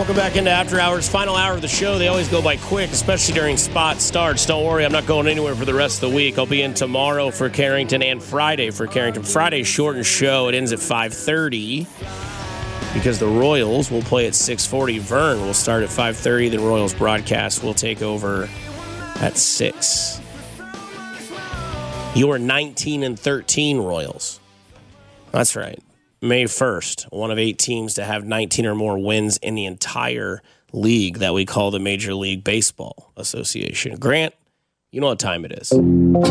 Welcome back into After Hours. Final hour of the show. They always go by quick, especially during spot starts. Don't worry, I'm not going anywhere for the rest of the week. I'll be in tomorrow for Carrington and Friday for Carrington. Friday's shortened show. It ends at 5:30 because the Royals will play at 6:40. Vern will start at 5:30. Then Royals broadcast will take over at 6. You are 19-13 Royals. That's right. May 1st, one of 8 teams to have 19 or more wins in the entire league that we call the Major League Baseball Association. Grant, you know what time it is.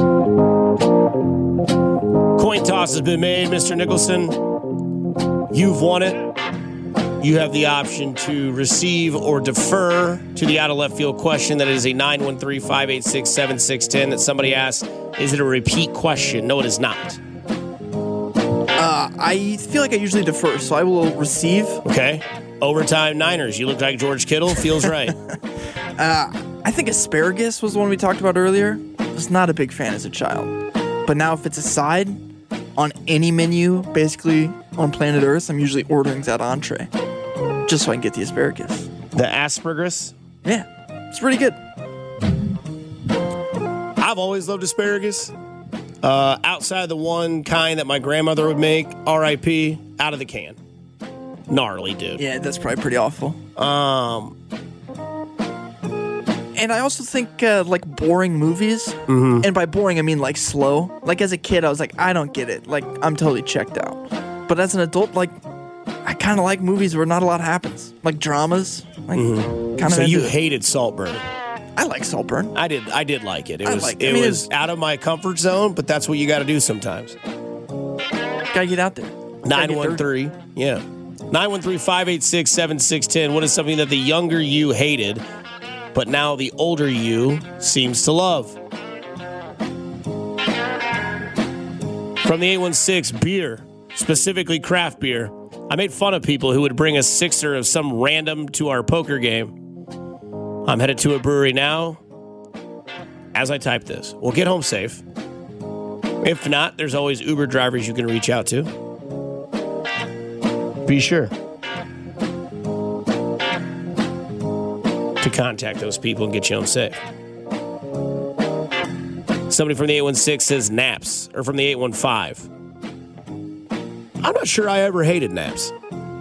Coin toss has been made, Mr. Nicholson. You've won it. You have the option to receive or defer to the out-of-left field question. That is a 913-586-7610 that somebody asked, is it a repeat question? No, it is not. I feel like I usually defer, so I will receive. Okay. Overtime Niners. You look like George Kittle. Feels right. I think asparagus was the one we talked about earlier. I was not a big fan as a child. But now if it's a side on any menu, basically on planet Earth, I'm usually ordering that entree just so I can get the asparagus. The asparagus? Yeah. It's pretty good. I've always loved asparagus. Outside the one kind that my grandmother would make, R.I.P., out of the can. Gnarly, dude. Yeah, that's probably pretty awful. And I also think, like, boring movies. Mm-hmm. And by boring, I mean, like, slow. Like, as a kid, I was like, I don't get it. Like, I'm totally checked out. But as an adult, like, I kind of like movies where not a lot happens. Like, dramas. Like, kind of. So you hated Saltburn. I like Saltburn. I did like it. It was out of my comfort zone, but that's what you got to do sometimes. Gotta get out there. 913, yeah. 913-586-7610. What is something that the younger you hated, but now the older you seems to love? From the 816, beer, specifically craft beer. I made fun of people who would bring a sixer of some random to our poker game. I'm headed to a brewery now as I type this. We'll get home safe. If not, there's always Uber drivers you can reach out to. Be sure to contact those people and get you home safe. Somebody from the 816 says naps, or from the 815. I'm not sure I ever hated naps.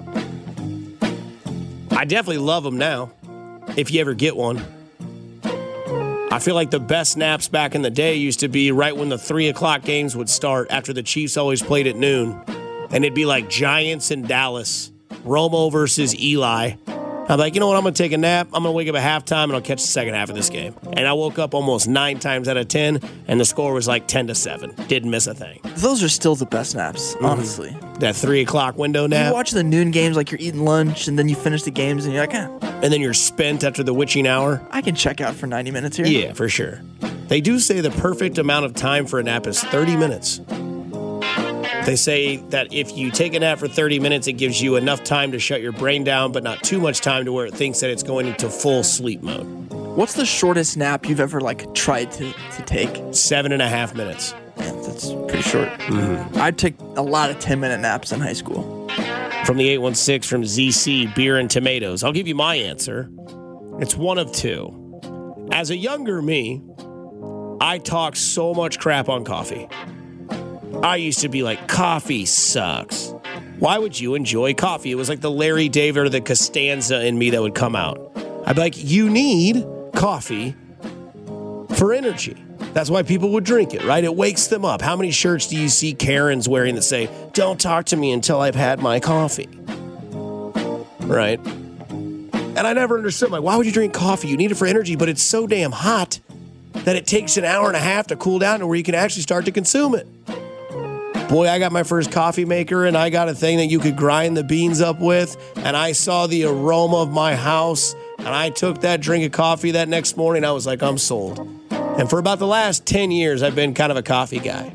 I definitely love them now. If you ever get one. I feel like the best naps back in the day used to be right when the 3 o'clock games would start after the Chiefs always played at noon. And it'd be like Giants in Dallas, Romo versus Eli. I'm like, you know what? I'm going to take a nap. I'm going to wake up at halftime and I'll catch the second half of this game. And I woke up almost 9 times out of 10 and the score was like 10-7. Didn't miss a thing. Those are still the best naps, honestly. That 3 o'clock window nap. You watch the noon games like you're eating lunch and then you finish the games and you're like, And then you're spent after the witching hour. I can check out for 90 minutes here. Yeah, for sure. They do say the perfect amount of time for a nap is 30 minutes. They say that if you take a nap for 30 minutes, it gives you enough time to shut your brain down, but not too much time to where it thinks that it's going into full sleep mode. What's the shortest nap you've ever, like, tried to take? 7.5 minutes. Man, that's pretty short. Mm-hmm. I'd take a lot of 10-minute naps in high school. From the 816 from ZC, beer and tomatoes. I'll give you my answer. It's one of two. As a younger me, I talked so much crap on coffee. I used to be like, coffee sucks. Why would you enjoy coffee? It was like the Larry David or the Costanza in me that would come out. I'd be like, you need coffee for energy. That's why people would drink it, right? It wakes them up. How many shirts do you see Karens wearing that say, don't talk to me until I've had my coffee? Right? And I never understood, like, why would you drink coffee? You need it for energy, but it's so damn hot that it takes an hour and a half to cool down to where you can actually start to consume it. Boy, I got my first coffee maker, and I got a thing that you could grind the beans up with, and I saw the aroma of my house, and I took that drink of coffee that next morning. I was like, I'm sold. And for about the last 10 years, I've been kind of a coffee guy.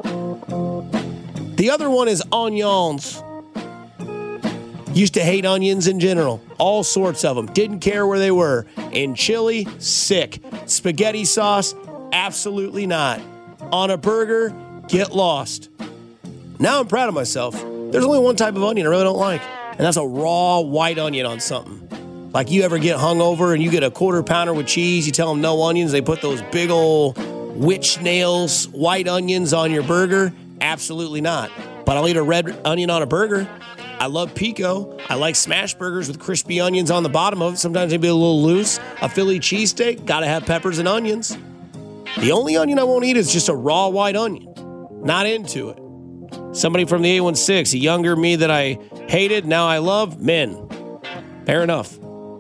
The other one is onions. Used to hate onions in general. All sorts of them. Didn't care where they were. In chili, sick. Spaghetti sauce, absolutely not. On a burger, get lost. Now I'm proud of myself. There's only one type of onion I really don't like, and that's a raw white onion on something. Like you ever get hungover and you get a quarter pounder with cheese, you tell them no onions, they put those big old witch nails, white onions on your burger? Absolutely not. But I'll eat a red onion on a burger. I love pico. I like smash burgers with crispy onions on the bottom of it. Sometimes they be a little loose. A Philly cheesesteak, gotta have peppers and onions. The only onion I won't eat is just a raw white onion. Not into it. Somebody from the 816, a younger me that I hated, now I love, men. Fair enough.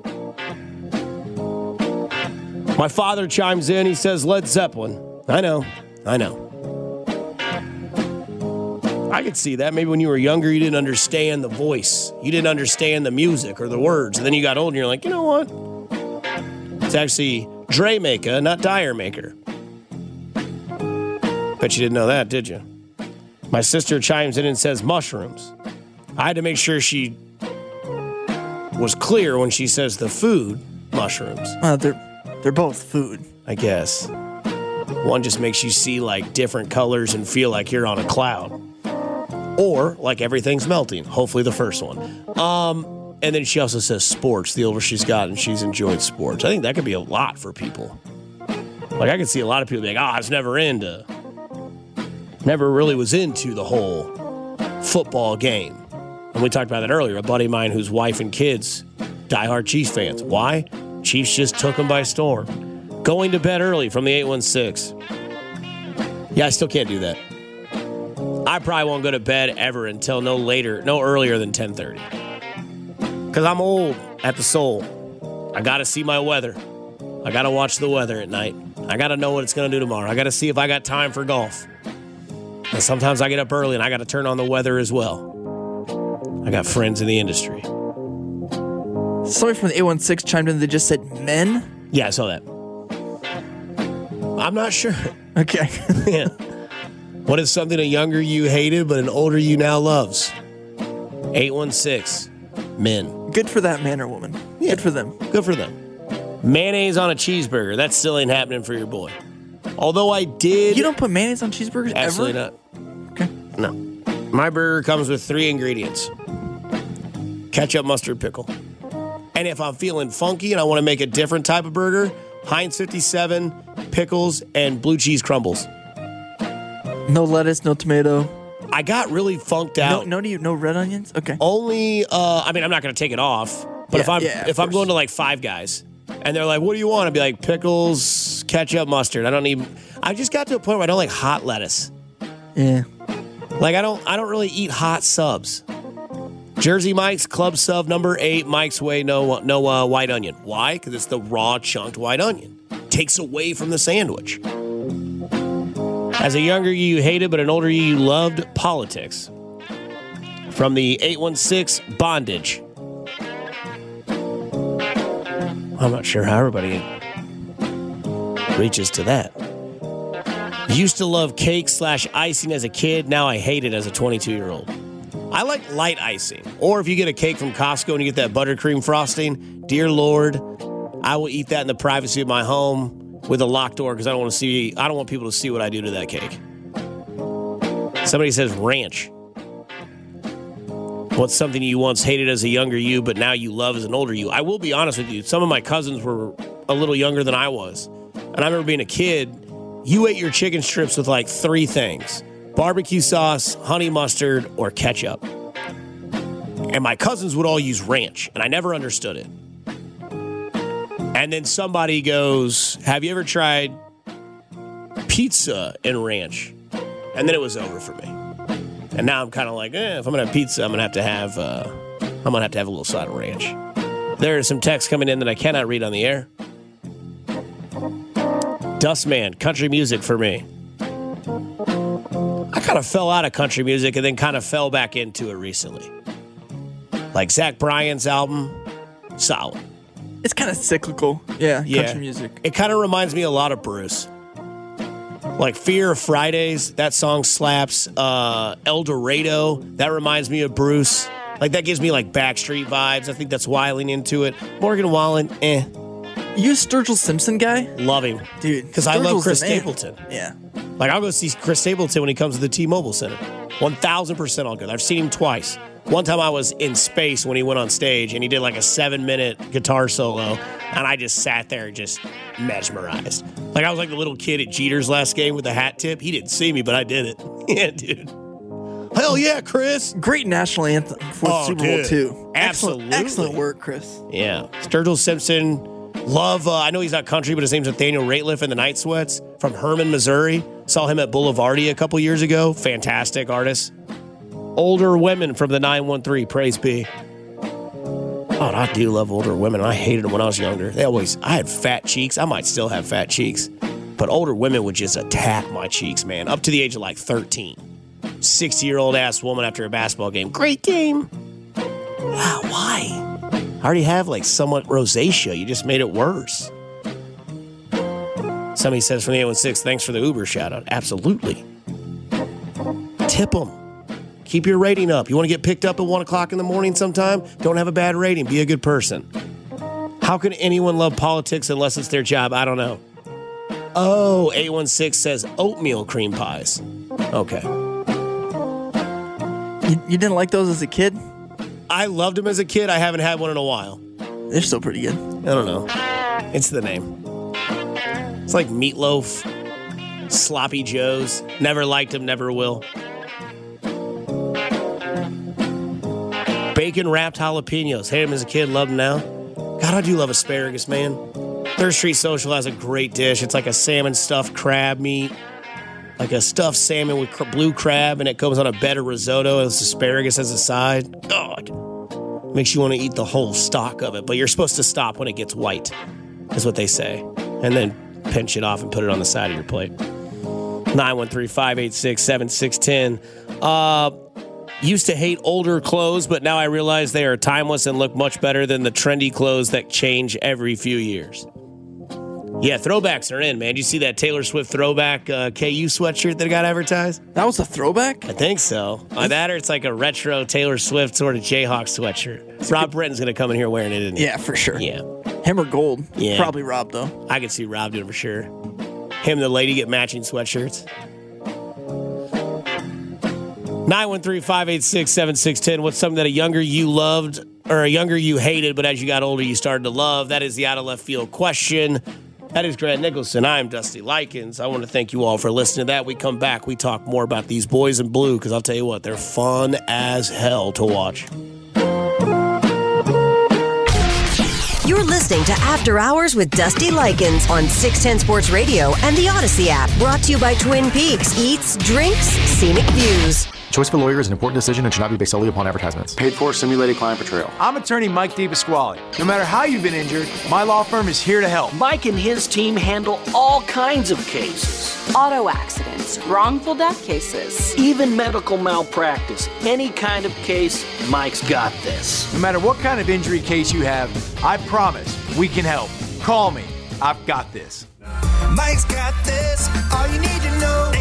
My father chimes in. He says, Led Zeppelin. I know. I could see that. Maybe when you were younger, you didn't understand the voice. You didn't understand the music or the words. And then you got older and you're like, you know what? It's actually Dre Maker, not Dyer Maker. Bet you didn't know that, did you? My sister chimes in and says mushrooms. I had to make sure she was clear when she says the food, mushrooms. They're both food. I guess. One just makes you see like different colors and feel like you're on a cloud. Or like everything's melting. Hopefully the first one. And then she also says sports. The older she's gotten, she's enjoyed sports. I think that could be a lot for people. Like I could see a lot of people being, I was never really was into the whole football game. And we talked about that earlier. A buddy of mine whose wife and kids, diehard Chiefs fans. Why? Chiefs just took them by storm. Going to bed early from the 816. Yeah, I still can't do that. I probably won't go to bed ever until no earlier than 10:30. Because I'm old at the soul. I got to see my weather. I got to watch the weather at night. I got to know what it's going to do tomorrow. I got to see if I got time for golf. And sometimes I get up early and I got to turn on the weather as well. I got friends in the industry. Somebody from the 816 chimed in. They just said men. Yeah, I saw that. I'm not sure. Okay. Yeah. What is something a younger you hated but an older you now loves? 816. Men. Good for that man or woman. Yeah. Good for them. Good for them. Mayonnaise on a cheeseburger. That still ain't happening for your boy. Although I did. You don't put mayonnaise on cheeseburgers Absolutely ever? not. Okay. No. My burger comes with 3 ingredients. Ketchup, mustard, pickle. And if I'm feeling funky and I want to make a different type of burger, Heinz 57, pickles, and blue cheese crumbles. No lettuce, no tomato. I got really funked out. No red onions? Okay. Only, I'm not going to take it off. But if I'm going to like Five Guys and they're like, what do you want? I'd be like, pickles, ketchup, mustard. I just got to a point where I don't like hot lettuce. Yeah. Like I don't really eat hot subs. Jersey Mike's Club Sub number 8, Mike's Way, no white onion. Why? Because it's the raw chunked white onion. Takes away from the sandwich. As a younger you hated, but an older you loved politics. From the 816, bondage. I'm not sure how everybody reaches to that. Used to love cake/icing as a kid. Now I hate it as a 22-year-old. I like light icing. Or if you get a cake from Costco and you get that buttercream frosting, dear Lord, I will eat that in the privacy of my home with a locked door because I don't want people to see what I do to that cake. Somebody says ranch. What's something you once hated as a younger you, but now you love as an older you? I will be honest with you. Some of my cousins were a little younger than I was. And I remember being a kid, you ate your chicken strips with like 3 things. Barbecue sauce, honey mustard, or ketchup. And my cousins would all use ranch, and I never understood it. And then somebody goes, have you ever tried pizza and ranch? And then it was over for me. And now I'm kind of like, if I'm going to have pizza, I'm going to have a little side of ranch. There are some texts coming in that I cannot read on the air. Dustman, country music for me. I kind of fell out of country music and then kind of fell back into it recently. Like Zach Bryan's album, solid. It's kind of cyclical. Yeah, country music. It kind of reminds me a lot of Bruce. Like Fear of Fridays, that song slaps. El Dorado, that reminds me of Bruce. Like that gives me like Backstreet vibes. I think that's why I lean into it. Morgan Wallen, You a Sturgill Simpson guy? Love him. Dude. Because I love Sturgill's Chris the man. Stapleton. Yeah. Like, I'll go see Chris Stapleton when he comes to the T-Mobile Center. 1,000% I'll go. I've seen him twice. One time I was in space when he went on stage, and he did like a 7-minute guitar solo, and I just sat there just mesmerized. Like, I was like the little kid at Jeter's last game with the hat tip. He didn't see me, but I did it. Yeah, dude. Hell yeah, Chris. Great national anthem for Super Bowl II. Absolutely. Excellent work, Chris. Yeah. Sturgill Simpson. Love, I know he's not country, but his name's Nathaniel Rateliff and the Night Sweats from Herman, Missouri. Saw him at Boulevardia a couple years ago. Fantastic artist. Older Women from the 913. Praise be. Oh, I do love older women. I hated them when I was younger. I had fat cheeks. I might still have fat cheeks. But older women would just attack my cheeks, man. Up to the age of like 13. 60-year-old ass woman after a basketball game. Great game. Wow, why? I already have like somewhat rosacea. You just made it worse. Somebody says from the 816, thanks for the Uber shout out. Absolutely. Tip them. Keep your rating up. You want to get picked up at 1 o'clock in the morning sometime? Don't have a bad rating. Be a good person. How can anyone love politics unless it's their job? I don't know. Oh, 816 says oatmeal cream pies. Okay. You didn't like those as a kid? I loved them as a kid. I haven't had one in a while. They're still pretty good. I don't know. It's the name. It's like meatloaf, sloppy joes. Never liked them, never will. Bacon wrapped jalapenos. Hated them as a kid, love them now. God, I do love asparagus, man. Third Street Social has a great dish. It's like a salmon stuffed crab meat. Like a stuffed salmon with blue crab, and it comes on a bed of risotto and it's asparagus as a side. God. Makes you want to eat the whole stalk of it, but you're supposed to stop when it gets white, is what they say. And then pinch it off and put it on the side of your plate. 913-586-7610. Used to hate older clothes, but now I realize they are timeless and look much better than the trendy clothes that change every few years. Yeah, throwbacks are in, man. Did you see that Taylor Swift throwback KU sweatshirt that got advertised? That was a throwback? I think so. That or it's like a retro Taylor Swift sort of Jayhawk sweatshirt. Rob Britton's going to come in here wearing it, isn't he? Yeah, for sure. Yeah. Him or Gold. Yeah. Probably Rob, though. I could see Rob doing it for sure. Him and the lady get matching sweatshirts. 913-586-7610. What's something that a younger you loved or a younger you hated, but as you got older you started to love? That is the out of left field question. That is Grant Nicholson. I'm Dusty Likens. I want to thank you all for listening to that. We come back, we talk more about these boys in blue, because I'll tell you what, they're fun as hell to watch. You're listening to After Hours with Dusty Likens on 610 Sports Radio and the Odyssey app. Brought to you by Twin Peaks. Eats, drinks, scenic views. Choice of a lawyer is an important decision and should not be based solely upon advertisements. Paid for simulated client portrayal. I'm attorney Mike DePasquale. No matter how you've been injured, my law firm is here to help. Mike and his team handle all kinds of cases. Auto accidents, wrongful death cases. Even medical malpractice. Any kind of case, Mike's got this. No matter what kind of injury case you have, I promise we can help. Call me. I've got this. Mike's got this. All you need to know.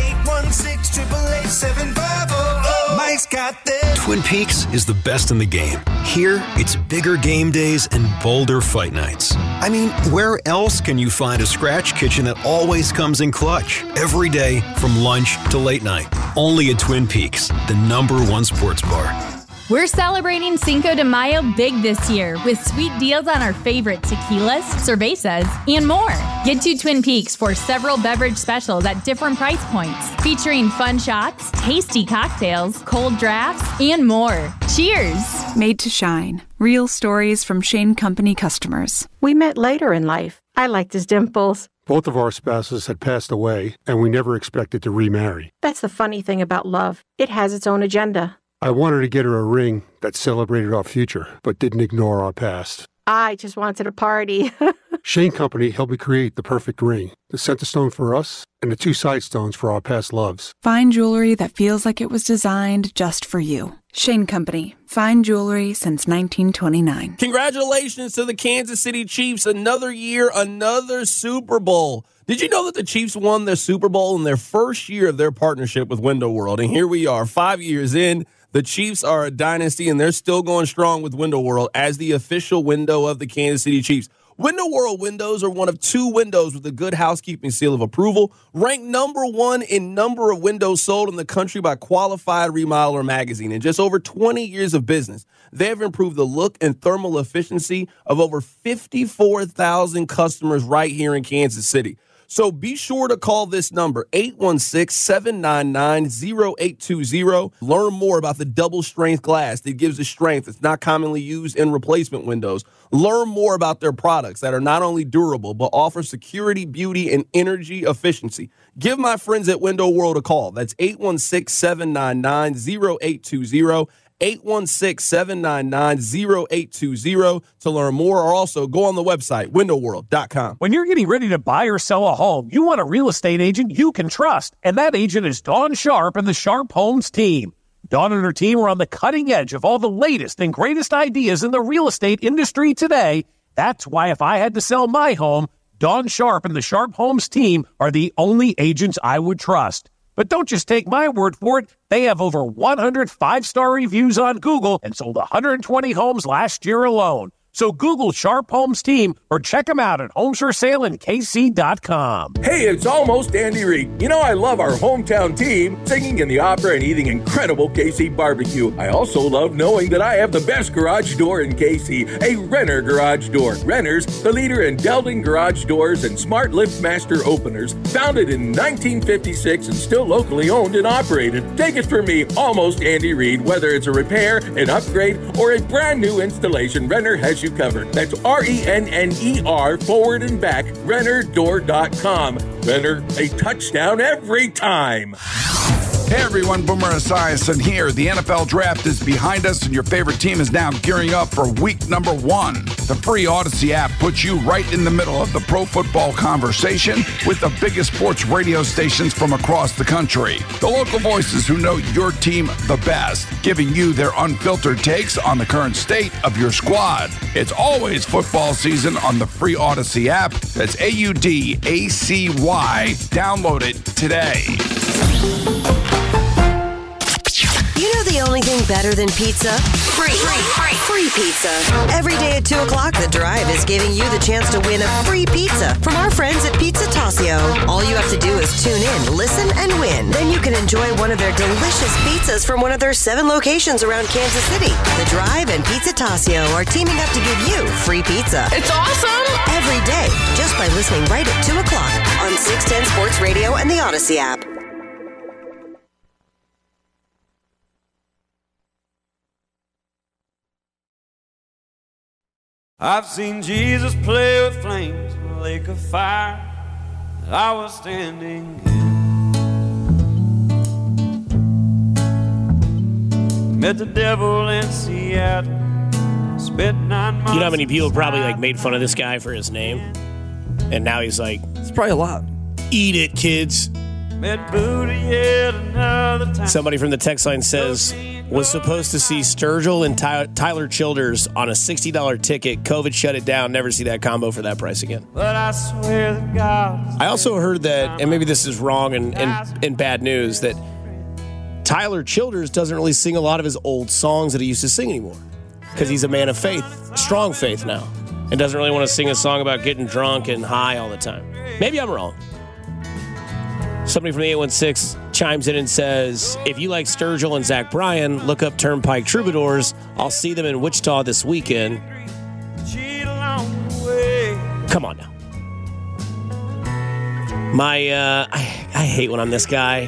816-888-7500. Mike's got this. Twin Peaks is the best in the game. Here, it's bigger game days and bolder fight nights. I mean, where else can you find a scratch kitchen that always comes in clutch? Every day, from lunch to late night. Only at Twin Peaks, the #1 sports bar. We're celebrating Cinco de Mayo big this year with sweet deals on our favorite tequilas, cervezas, and more. Get to Twin Peaks for several beverage specials at different price points, featuring fun shots, tasty cocktails, cold drafts, and more. Cheers! Made to shine. Real stories from Shane Company customers. We met later in life. I liked his dimples. Both of our spouses had passed away, and we never expected to remarry. That's the funny thing about love. It has its own agenda. I wanted to get her a ring that celebrated our future, but didn't ignore our past. I just wanted a party. Shane Company helped me create the perfect ring, the center stone for us, and the 2 side stones for our past loves. Fine jewelry that feels like it was designed just for you. Shane Company. Fine jewelry since 1929. Congratulations to the Kansas City Chiefs. Another year, another Super Bowl. Did you know that the Chiefs won their Super Bowl in their first year of their partnership with Window World? And here we are, 5 years in. The Chiefs are a dynasty, and they're still going strong with Window World as the official window of the Kansas City Chiefs. Window World windows are one of 2 windows with the Good Housekeeping seal of approval, ranked number 1 in number of windows sold in the country by Qualified Remodeler magazine. In just over 20 years of business, they have improved the look and thermal efficiency of over 54,000 customers right here in Kansas City. So be sure to call this number, 816-799-0820. Learn more about the double-strength glass that gives a strength that's not commonly used in replacement windows. Learn more about their products that are not only durable, but offer security, beauty, and energy efficiency. Give my friends at Window World a call. That's 816-799-0820. 816-799-0820 to learn more, or also go on the website, windowworld.com. When you're getting ready to buy or sell a home, you want a real estate agent you can trust, and that agent is Dawn Sharp and the Sharp Homes team. Dawn and her team are on the cutting edge of all the latest and greatest ideas in the real estate industry today. That's why if I had to sell my home, Dawn Sharp and the Sharp Homes team are the only agents I would trust. But don't just take my word for it. They have over 100 5-star reviews on Google and sold 120 homes last year alone. So Google Sharp Homes team or check them out at homesforsaleandkc.com. Hey, it's almost Andy Reid. You know, I love our hometown team singing in the opera and eating incredible KC barbecue. I also love knowing that I have the best garage door in KC, a Renner garage door. Renner's, the leader in Delding garage doors and smart LiftMaster openers, founded in 1956 and still locally owned and operated. Take it from me, almost Andy Reid. Whether it's a repair, an upgrade, or a brand new installation, Renner has you covered. That's RENNER forward and back, RennerDoor.com. Renner, a touchdown every time. Hey everyone, Boomer Esiason here. The NFL draft is behind us and your favorite team is now gearing up for week number 1. The free Odyssey app puts you right in the middle of the pro football conversation with the biggest sports radio stations from across the country. The local voices who know your team the best, giving you their unfiltered takes on the current state of your squad. It's always football season on the free Odyssey app. That's AUDACY. Download it today. You know the only thing better than pizza? Free pizza. Every day at 2 o'clock, The Drive is giving you the chance to win a free pizza from our friends at Pizza Tasio. All you have to do is tune in, listen, and win. Then you can enjoy one of their delicious pizzas from one of their 7 locations around Kansas City. The Drive and Pizza Tasio are teaming up to give you free pizza. It's awesome! Every day, just by listening right at 2 o'clock on 610 Sports Radio and the Odyssey app. I've seen Jesus play with flames in a lake of fire that I was standing in. Met the devil in Seattle. Spent 9 months. You know how many people probably made fun of this guy for his name? And now he's like, it's probably a lot. Eat it, kids. Met Buddha yet another time. Somebody from the text line says, was supposed to see Sturgill and Tyler Childers on a $60 ticket. COVID shut it down. Never see that combo for that price again. But I swear that God. I also heard that, and maybe this is wrong and bad news, that Tyler Childers doesn't really sing a lot of his old songs that he used to sing anymore. Because he's a man of faith, strong faith now, and doesn't really want to sing a song about getting drunk and high all the time. Maybe I'm wrong. Somebody from the 816 chimes in and says, if you like Sturgill and Zach Bryan, look up Turnpike Troubadours. I'll see them in Wichita this weekend. Come on now. I hate when I'm this guy.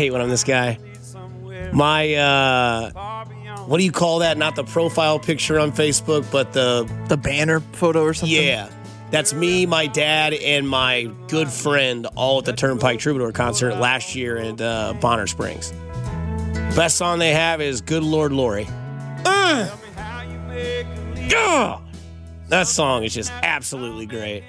What do you call that? Not the profile picture on Facebook, but the banner photo or something? Yeah. That's me, my dad, and my good friend all at the Turnpike Troubadour concert last year at Bonner Springs. Best song they have is Good Lord Lori. That song is just absolutely great.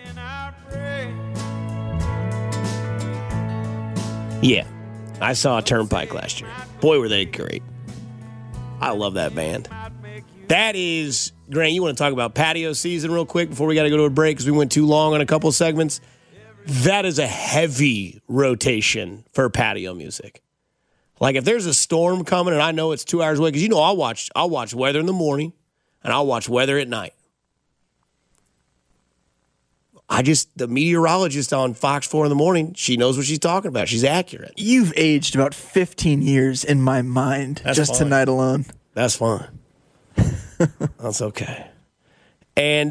Yeah, I saw Turnpike last year. Boy, were they great. I love that band. That is, Grant, you want to talk about patio season real quick before we got to go to a break because we went too long on a couple of segments? That is a heavy rotation for patio music. Like if there's a storm coming and I know it's 2 hours away, because I'll watch weather in the morning and I'll watch weather at night. The meteorologist on Fox 4 in the morning, she knows what she's talking about. She's accurate. You've aged about 15 years in my mind tonight alone. That's fine. That's okay. And,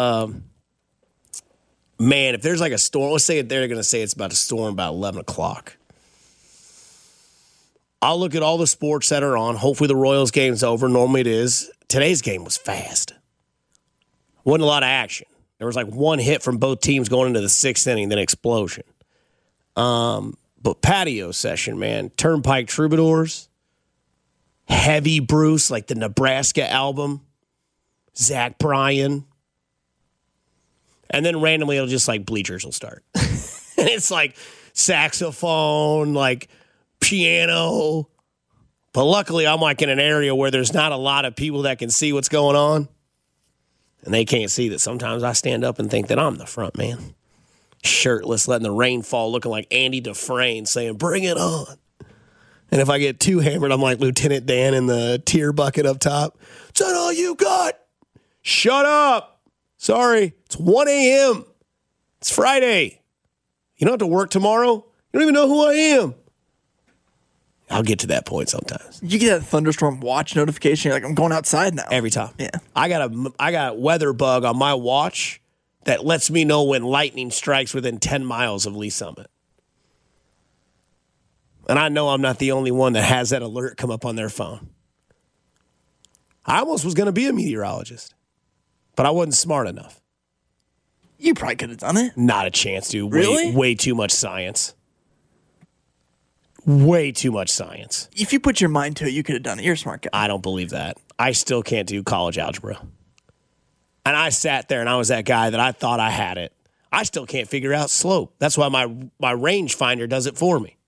man, if there's like a storm, let's say they're going to say it's about to storm about 11 o'clock. I'll look at all the sports that are on. Hopefully the Royals game's over. Normally it is. Today's game was fast. Wasn't a lot of action. There was like one hit from both teams going into the 6th inning, then explosion. But patio session, man. Turnpike Troubadours. Heavy Bruce, like the Nebraska album. Zach Bryan. And then randomly it'll just like bleachers will start. And it's like saxophone, like piano. But luckily I'm like in an area where there's not a lot of people that can see what's going on. And they can't see that sometimes I stand up and think that I'm the front man. Shirtless, letting the rain fall, looking like Andy Dufresne, saying, bring it on. And if I get too hammered, I'm like Lieutenant Dan in the tear bucket up top. Is that all you got? Shut up. Sorry, it's 1 a.m. It's Friday. You don't have to work tomorrow. You don't even know who I am. I'll get to that point sometimes. You get that thunderstorm watch notification. You're like, I'm going outside now. Every time. Yeah. I got a weather bug on my watch that lets me know when lightning strikes within 10 miles of Lee Summit. And I know I'm not the only one that has that alert come up on their phone. I almost was going to be a meteorologist, but I wasn't smart enough. You probably could have done it. Not a chance, dude. Really? Way too much science. Way too much science. If you put your mind to it, you could have done it. You're a smart guy. I don't believe that. I still can't do college algebra. And I sat there and I was that guy that I thought I had it. I still can't figure out slope. That's why my range finder does it for me.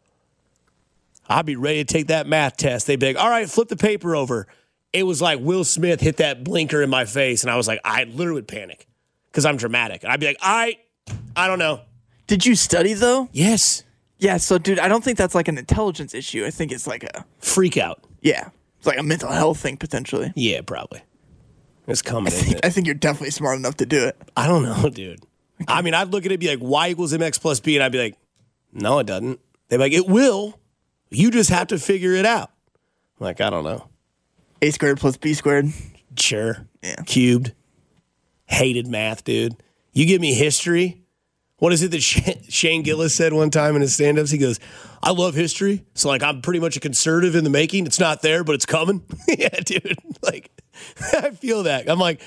I'd be ready to take that math test. They'd be like, all right, flip the paper over. It was like Will Smith hit that blinker in my face, and I was like, I literally would panic because I'm dramatic. I'd be like, I don't know. Did you study, though? Yes. Yeah, so, dude, I don't think that's like an intelligence issue. I think it's like a... freak out. Yeah. It's like a mental health thing, potentially. Yeah, probably. It's coming I think you're definitely smart enough to do it. I don't know, dude. Okay. I mean, I'd look at it and be like, y equals mx plus b, and I'd be like, no, it doesn't. They'd be like, it will. You just have to figure it out. I'm like, I don't know. A squared plus b squared. Sure. Yeah. Cubed. Hated math, dude. You give me history. What is it that Shane Gillis said one time in his stand-ups? He goes, I love history, so, like, I'm pretty much a conservative in the making. It's not there, but it's coming. Yeah, dude. Like, I feel that. I'm like,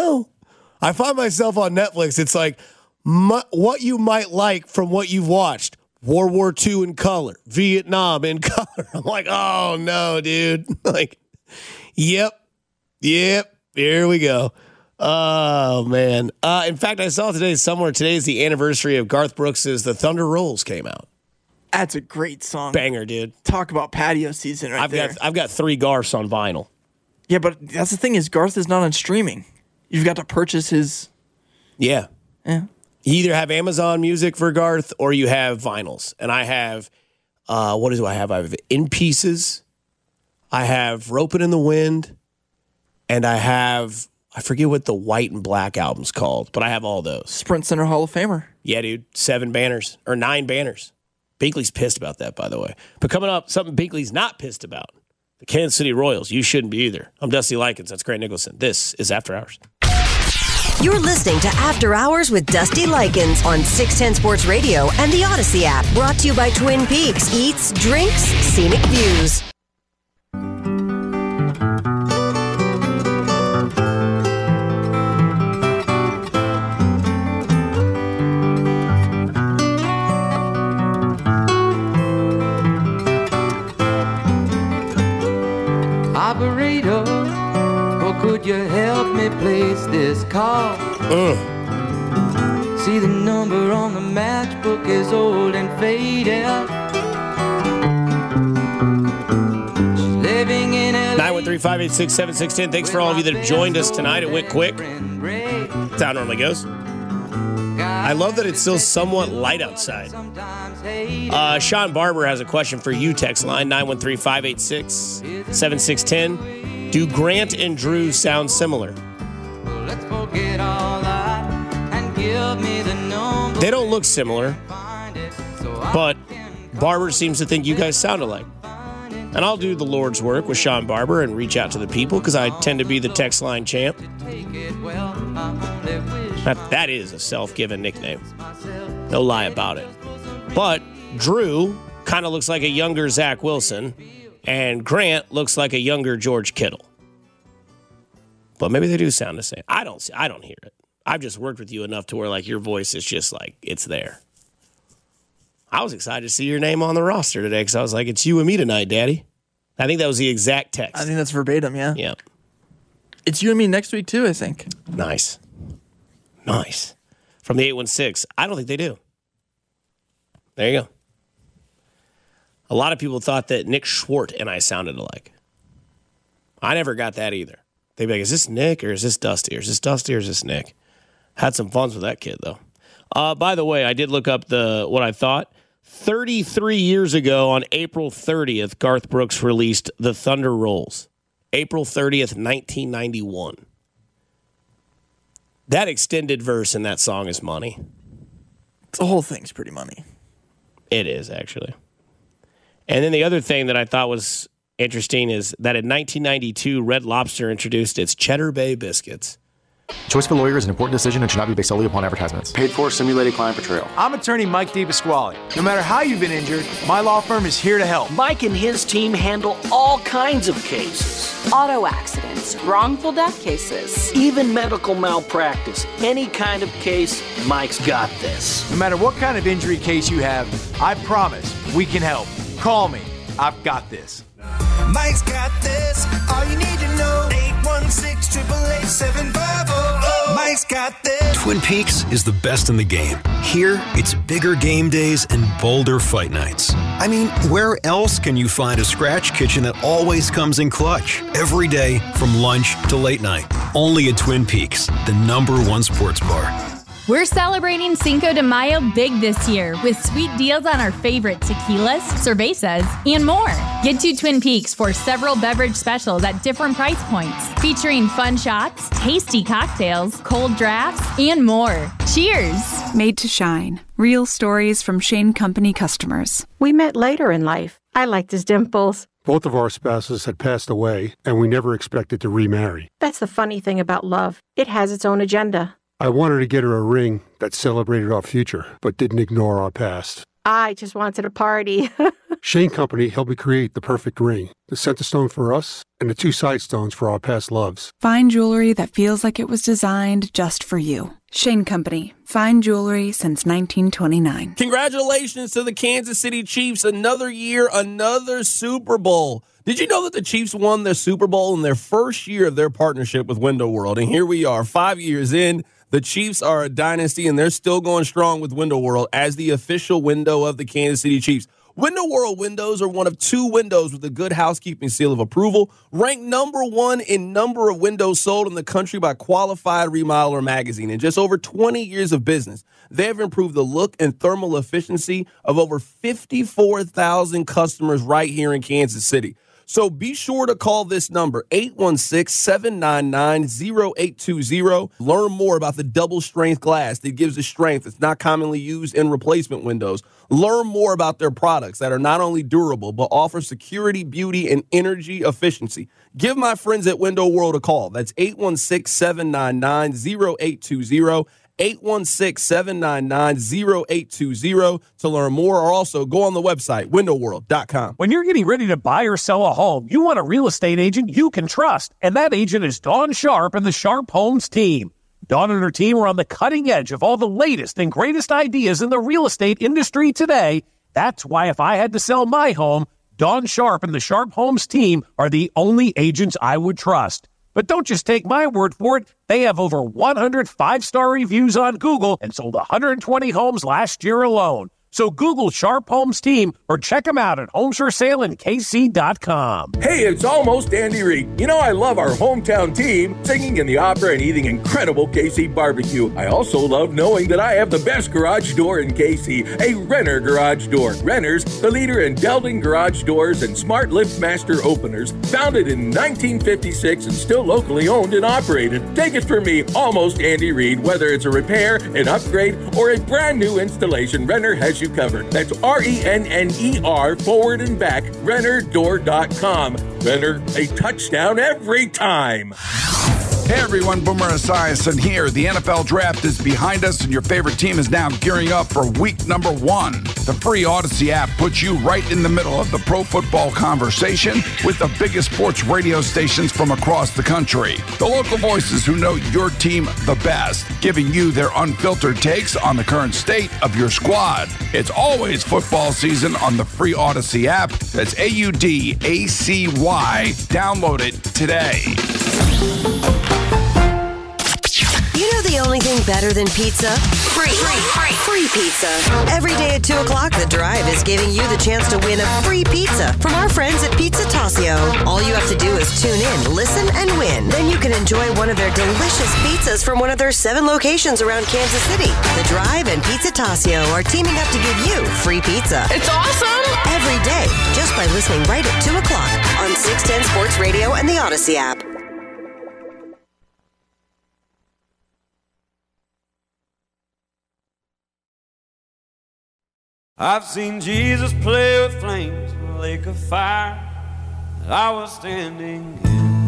I find myself on Netflix. It's like what you might like from what you've watched. World War II in color. Vietnam in color. I'm like, oh, no, dude. Like, yep. Here we go. Oh, man. In fact, I saw today is the anniversary of Garth Brooks' The Thunder Rolls came out. That's a great song. Banger, dude. Talk about patio season there. I've got 3 Garths on vinyl. Yeah, but that's the thing is Garth is not on streaming. You've got to purchase his... Yeah. Yeah. You either have Amazon Music for Garth or you have vinyls. And I have, what do I have? I have In Pieces. I have Ropin' in the Wind. And I have... I forget what the white and black album's called, but I have all those. Sprint Center Hall of Famer. Yeah, dude. 9 banners. Binkley's pissed about that, by the way. But coming up, something Binkley's not pissed about. The Kansas City Royals. You shouldn't be either. I'm Dusty Likens. That's Grant Nicholson. This is After Hours. You're listening to After Hours with Dusty Likens on 610 Sports Radio and the Odyssey app. Brought to you by Twin Peaks. Eats, drinks, scenic views. Operator, or could you help me place this call? See, the number on the matchbook is old and faded. She's living in LA. 913-586-7610. Thanks for all of you that have joined us tonight. It went quick. That's how it normally goes. I love that it's still somewhat light outside. Sean Barber has a question for you. Text line 913-586-7610. Do Grant and Drew sound similar? Let's forget all that and give me the number. They don't look similar, but Barber seems to think you guys sound alike. And I'll do the Lord's work with Sean Barber and reach out to the people because I tend to be the text line champ. That is a self-given nickname. No lie about it. But Drew kind of looks like a younger Zach Wilson, and Grant looks like a younger George Kittle. But maybe they do sound the same. I don't hear it. I've just worked with you enough to where like your voice is just like it's there. I was excited to see your name on the roster today because I was like, it's you and me tonight, Daddy. I think that was the exact text. I think that's verbatim, yeah. Yeah. It's you and me next week, too, I think. Nice. From the 816. I don't think they do. There you go. A lot of people thought that Nick Schwartz and I sounded alike. I never got that either. They'd be like, is this Nick or is this Dusty? Or is this Dusty or is this Nick? Had some fun with that kid, though. By the way, I did look up what I thought. 33 years ago on April 30th, Garth Brooks released The Thunder Rolls. April 30th, 1991. That extended verse in that song is money. The whole thing's pretty money. It is, actually. And then the other thing that I thought was interesting is that in 1992, Red Lobster introduced its Cheddar Bay biscuits. Choice of a lawyer is an important decision and should not be based solely upon advertisements. Paid for simulated client portrayal. I'm attorney Mike DePasquale. No matter how you've been injured, my law firm is here to help. Mike and his team handle all kinds of cases. Auto accidents, wrongful death cases. Even medical malpractice. Any kind of case, Mike's got this. No matter what kind of injury case you have, I promise we can help. Call me. I've got this. Mike's got this. All you need to know. 816-888-7500. Mike's got this. Twin Peaks is the best in the game. Here, it's bigger game days and bolder fight nights. I mean, where else can you find a scratch kitchen that always comes in clutch? Every day, from lunch to late night. Only at Twin Peaks, the #1 sports bar. We're celebrating Cinco de Mayo big this year with sweet deals on our favorite tequilas, cervezas, and more. Get to Twin Peaks for several beverage specials at different price points, featuring fun shots, tasty cocktails, cold drafts, and more. Cheers! Made to shine. Real stories from Shane Company customers. We met later in life. I liked his dimples. Both of our spouses had passed away, and we never expected to remarry. That's the funny thing about love. It has its own agenda. I wanted to get her a ring that celebrated our future, but didn't ignore our past. I just wanted a party. Shane Company helped me create the perfect ring, the center stone for us, and the 2 side stones for our past loves. Fine jewelry that feels like it was designed just for you. Shane Company. Fine jewelry since 1929. Congratulations to the Kansas City Chiefs. Another year, another Super Bowl. Did you know that the Chiefs won their Super Bowl in their first year of their partnership with Window World? And here we are, 5 years in. The Chiefs are a dynasty, and they're still going strong with Window World as the official window of the Kansas City Chiefs. Window World windows are one of 2 windows with a Good Housekeeping seal of approval, ranked #1 in number of windows sold in the country by Qualified Remodeler magazine. In just over 20 years of business, they have improved the look and thermal efficiency of over 54,000 customers right here in Kansas City. So be sure to call this number, 816-799-0820. Learn more about the double-strength glass that gives the strength that's not commonly used in replacement windows. Learn more about their products that are not only durable, but offer security, beauty, and energy efficiency. Give my friends at Window World a call. That's 816-799-0820. 816-799-0820 to learn more, or also go on the website, windowworld.com. When you're getting ready to buy or sell a home, you want a real estate agent you can trust, and that agent is Dawn Sharp and the Sharp Homes team. Dawn and her team are on the cutting edge of all the latest and greatest ideas in the real estate industry today. That's why if I had to sell my home, Dawn Sharp and the Sharp Homes team are the only agents I would trust. But don't just take my word for it. They have over 100 5-star reviews on Google and sold 120 homes last year alone. So Google Sharp Homes Team or check them out at homesforsaleandkc.com. Hey, it's almost Andy Reid. You know I love our hometown team singing in the opera and eating incredible KC barbecue. I also love knowing that I have the best garage door in KC, a Renner garage door. Renner's, the leader in Delding garage doors and smart LiftMaster openers, founded in 1956 and still locally owned and operated. Take it from me, almost Andy Reid. Whether it's a repair, an upgrade, or a brand new installation, Renner has you covered. That's RENNER forward and back, RennerDoor.com. Renner, a touchdown every time. Hey everyone, Boomer Esiason here. The NFL Draft is behind us and your favorite team is now gearing up for week number 1. The free Odyssey app puts you right in the middle of the pro football conversation with the biggest sports radio stations from across the country. The local voices who know your team the best, giving you their unfiltered takes on the current state of your squad. It's always football season on the free Odyssey app. That's AUDACY. Download it today. You know the only thing better than pizza? Free pizza. Every day at 2 o'clock, The Drive is giving you the chance to win a free pizza from our friends at Pizza Tasio. All you have to do is tune in, listen, and win. Then you can enjoy one of their delicious pizzas from one of their 7 locations around Kansas City. The Drive and Pizza Tasio are teaming up to give you free pizza. It's awesome! Every day, just by listening right at 2 o'clock on 610 Sports Radio and the Odyssey app. I've seen Jesus play with flames in a lake of fire that I was standing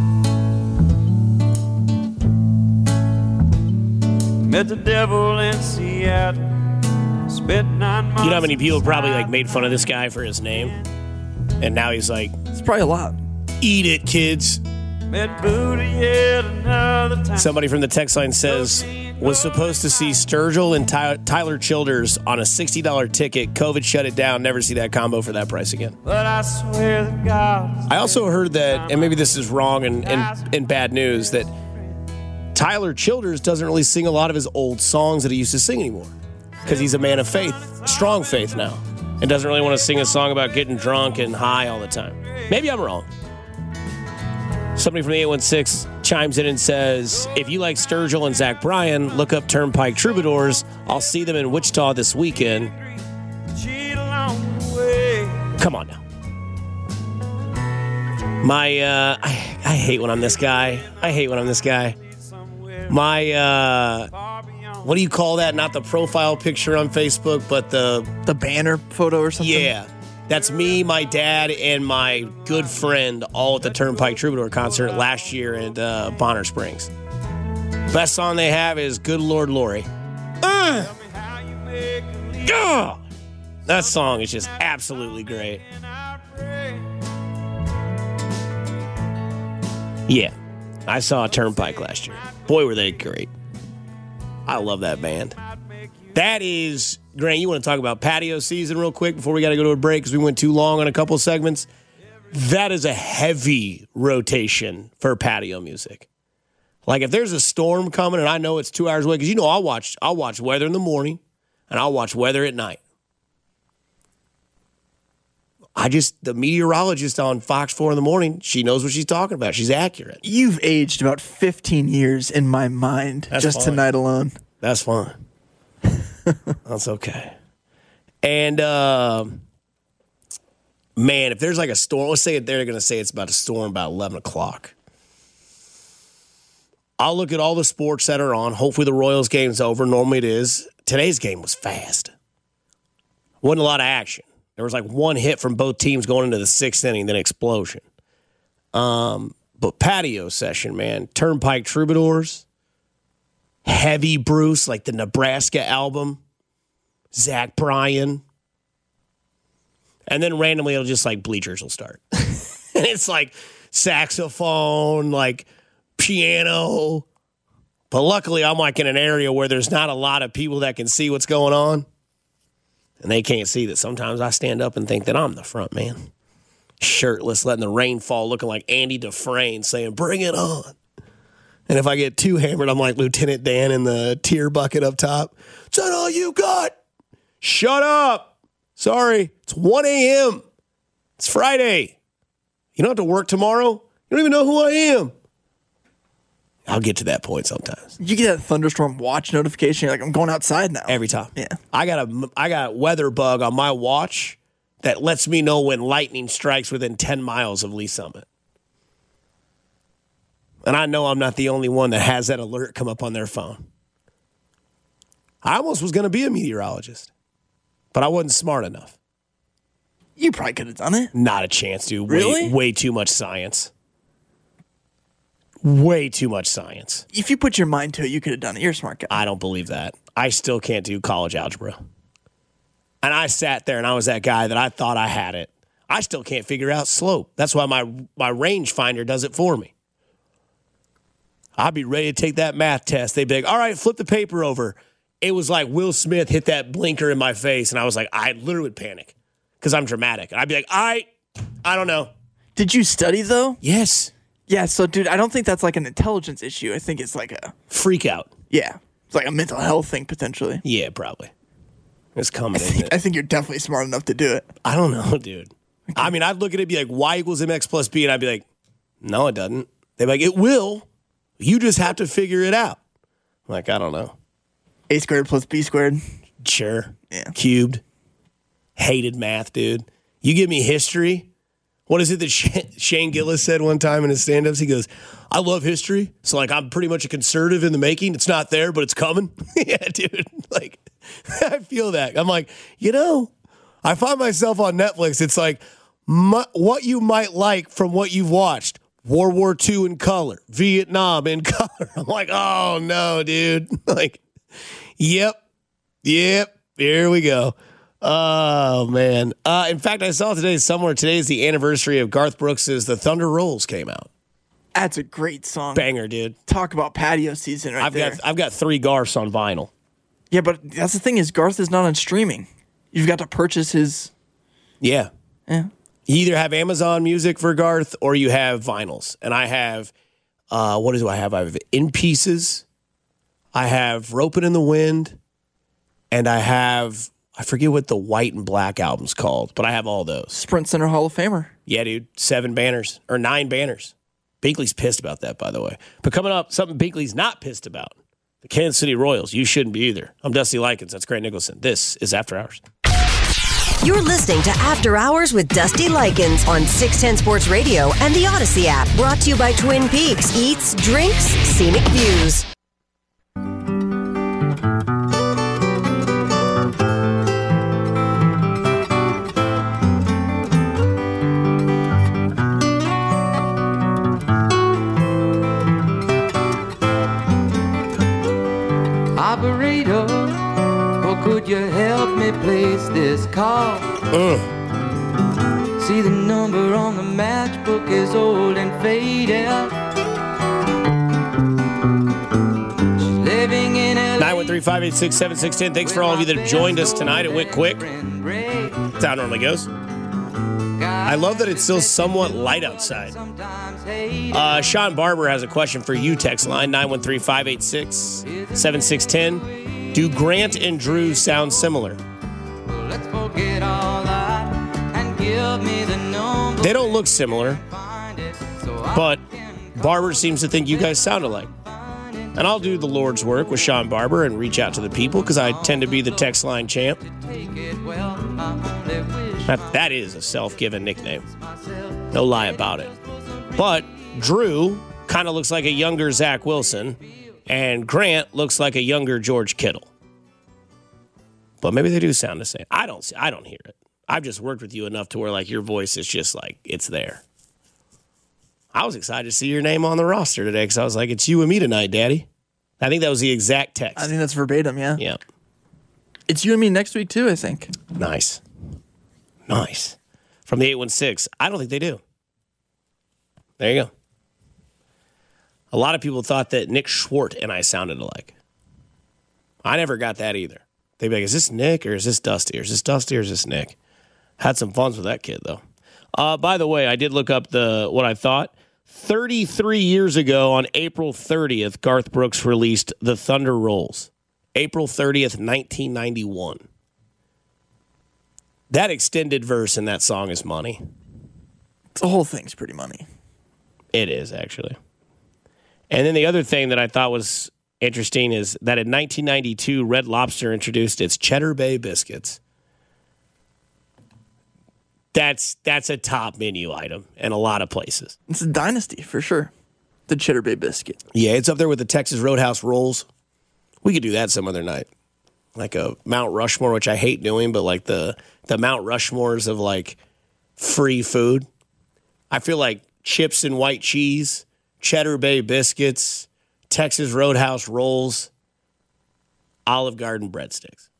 in. Met the devil in Seattle, spent 9 months. You know how many people probably made fun of this guy for his name? And now he's like, it's probably a lot. Eat it, kids. Met Buddha yet another time. Somebody from the text line says, was supposed to see Sturgill and Tyler Childers on a $60 ticket. COVID shut it down. Never see that combo for that price again. But I swear that God. I also heard that, and maybe this is wrong and bad news, that Tyler Childers doesn't really sing a lot of his old songs that he used to sing anymore. Because he's a man of faith, strong faith now, and doesn't really want to sing a song about getting drunk and high all the time. Maybe I'm wrong. Somebody from the 816 chimes in and says, if you like Sturgill and Zach Bryan, look up Turnpike Troubadours. I'll see them in Wichita this weekend. Come on now. I hate when I'm this guy. What do you call that? Not the profile picture on Facebook, but the banner photo or something? Yeah. That's me, my dad, and my good friend all at the Turnpike Troubadour concert last year at Bonner Springs. Best song they have is Good Lord Lori. That song is just absolutely great. Yeah, I saw Turnpike last year. Boy, were they great. I love that band. That is, Grant, you want to talk about patio season real quick before we got to go to a break because we went too long on a couple of segments? That is a heavy rotation for patio music. Like if there's a storm coming and I know it's 2 hours away, because I'll watch weather in the morning and I'll watch weather at night. The meteorologist on Fox 4 in the morning, she knows what she's talking about. She's accurate. You've aged about 15 years in my mind. That's just fine. Tonight alone. That's fine. That's okay. And, man, if there's like a storm, let's say they're going to say it's about a storm about 11 o'clock. I'll look at all the sports that are on. Hopefully the Royals game's over. Normally it is. Today's game was fast. Wasn't a lot of action. There was like one hit from both teams going into the 6th inning, then explosion. But patio session, man. Turnpike Troubadours. Heavy Bruce, like the Nebraska album. Zach Bryan. And then randomly it'll just like bleachers will start. And it's like saxophone, like piano. But luckily I'm like in an area where there's not a lot of people that can see what's going on. And they can't see that sometimes I stand up and think that I'm the front man. Shirtless, letting the rain fall, looking like Andy Dufresne, saying, bring it on. And if I get too hammered, I'm like Lieutenant Dan in the tear bucket up top. Is that all you got? Shut up. Sorry, it's 1 a.m. It's Friday. You don't have to work tomorrow. You don't even know who I am. I'll get to that point sometimes. You get that thunderstorm watch notification. You're like, I'm going outside now. Every time. Yeah. I got a weather bug on my watch that lets me know when lightning strikes within 10 miles of Lee Summit. And I know I'm not the only one that has that alert come up on their phone. I almost was going to be a meteorologist, but I wasn't smart enough. You probably could have done it. Not a chance, dude. Really? Way too much science. Way too much science. If you put your mind to it, you could have done it. You're a smart guy. I don't believe that. I still can't do college algebra. And I sat there and I was that guy that I thought I had it. I still can't figure out slope. That's why my rangefinder does it for me. I'd be ready to take that math test. They'd be like, all right, flip the paper over. It was like Will Smith hit that blinker in my face, and I was like, I literally would panic because I'm dramatic. I'd be like, I don't know. Did you study, though? Yes. Yeah, so, dude, I don't think that's like an intelligence issue. I think it's like a... freak out. Yeah. It's like a mental health thing, potentially. Yeah, probably. It's coming, I think you're definitely smart enough to do it. I don't know, dude. Okay. I mean, I'd look at it and be like, y equals mx plus b, and I'd be like, no, it doesn't. They'd be like, it will. You just have to figure it out. I'm like, I don't know. A squared plus b squared. Sure. Yeah. Cubed. Hated math, dude. You give me history. What is it that Shane Gillis said one time in his stand-ups? He goes, I love history. So, like, I'm pretty much a conservative in the making. It's not there, but it's coming. Yeah, dude. Like, I feel that. I'm like, I find myself on Netflix. It's like what you might like from what you've watched. World War II in color. Vietnam in color. I'm like, oh, no, dude. Like, Yep. Here we go. Oh, man. In fact, I saw today is the anniversary of Garth Brooks's The Thunder Rolls came out. That's a great song. Banger, dude. Talk about patio season there. I've got 3 Garths on vinyl. Yeah, but that's the thing is Garth is not on streaming. You've got to purchase his... Yeah. Yeah. You either have Amazon Music for Garth or you have vinyls. And I have, what do I have? I have In Pieces. I have Ropin' in the Wind, and I forget what the white and black album's called, but I have all those. Sprint Center Hall of Famer. Yeah, dude. 9 banners. Binkley's pissed about that, by the way. But coming up, something Binkley's not pissed about. The Kansas City Royals. You shouldn't be either. I'm Dusty Likens. That's Grant Nicholson. This is After Hours. You're listening to After Hours with Dusty Likens on 610 Sports Radio and the Odyssey app. Brought to you by Twin Peaks. Eats, drinks, scenic views. Operator, or could you help me place this call? See, the number on the matchbook is old and faded. She's living in LA. 913-586-7610. Thanks for all of you that have joined us tonight. It went quick. That's how it normally goes. I love that it's still somewhat light outside. Sean Barber has a question for you. Text line 913-586-7610. Do Grant and Drew sound similar? Let's forget all that and give me the number. They don't look similar, but Barber seems to think you guys sound alike. And I'll do the Lord's work with Sean Barber and reach out to the people because I tend to be the text line champ. That is a self-given nickname. No lie about it. But Drew kind of looks like a younger Zach Wilson, and Grant looks like a younger George Kittle. But maybe they do sound the same. I don't hear it. I've just worked with you enough to where like your voice is just like it's there. I was excited to see your name on the roster today because I was like, it's you and me tonight, Daddy. I think that was the exact text. I think that's verbatim, yeah. Yeah. It's you and me next week, too, I think. Nice. From the 816. I don't think they do. There you go. A lot of people thought that Nick Schwartz and I sounded alike. I never got that either. They'd be like, is this Nick or is this Dusty? Or is this Dusty or is this Nick? Had some fun with that kid, though. By the way, I did look up what I thought. 33 years ago on April 30th, Garth Brooks released The Thunder Rolls. April 30th, 1991. That extended verse in that song is money. The whole thing's pretty money. It is, actually. And then the other thing that I thought was interesting is that in 1992, Red Lobster introduced its Cheddar Bay biscuits. That's a top menu item in a lot of places. It's a dynasty for sure. The Cheddar Bay biscuit. Yeah, it's up there with the Texas Roadhouse rolls. We could do that some other night. Like a Mount Rushmore, which I hate doing, but like the Mount Rushmores of like free food. I feel like chips and white cheese, Cheddar Bay biscuits, Texas Roadhouse rolls, Olive Garden breadsticks.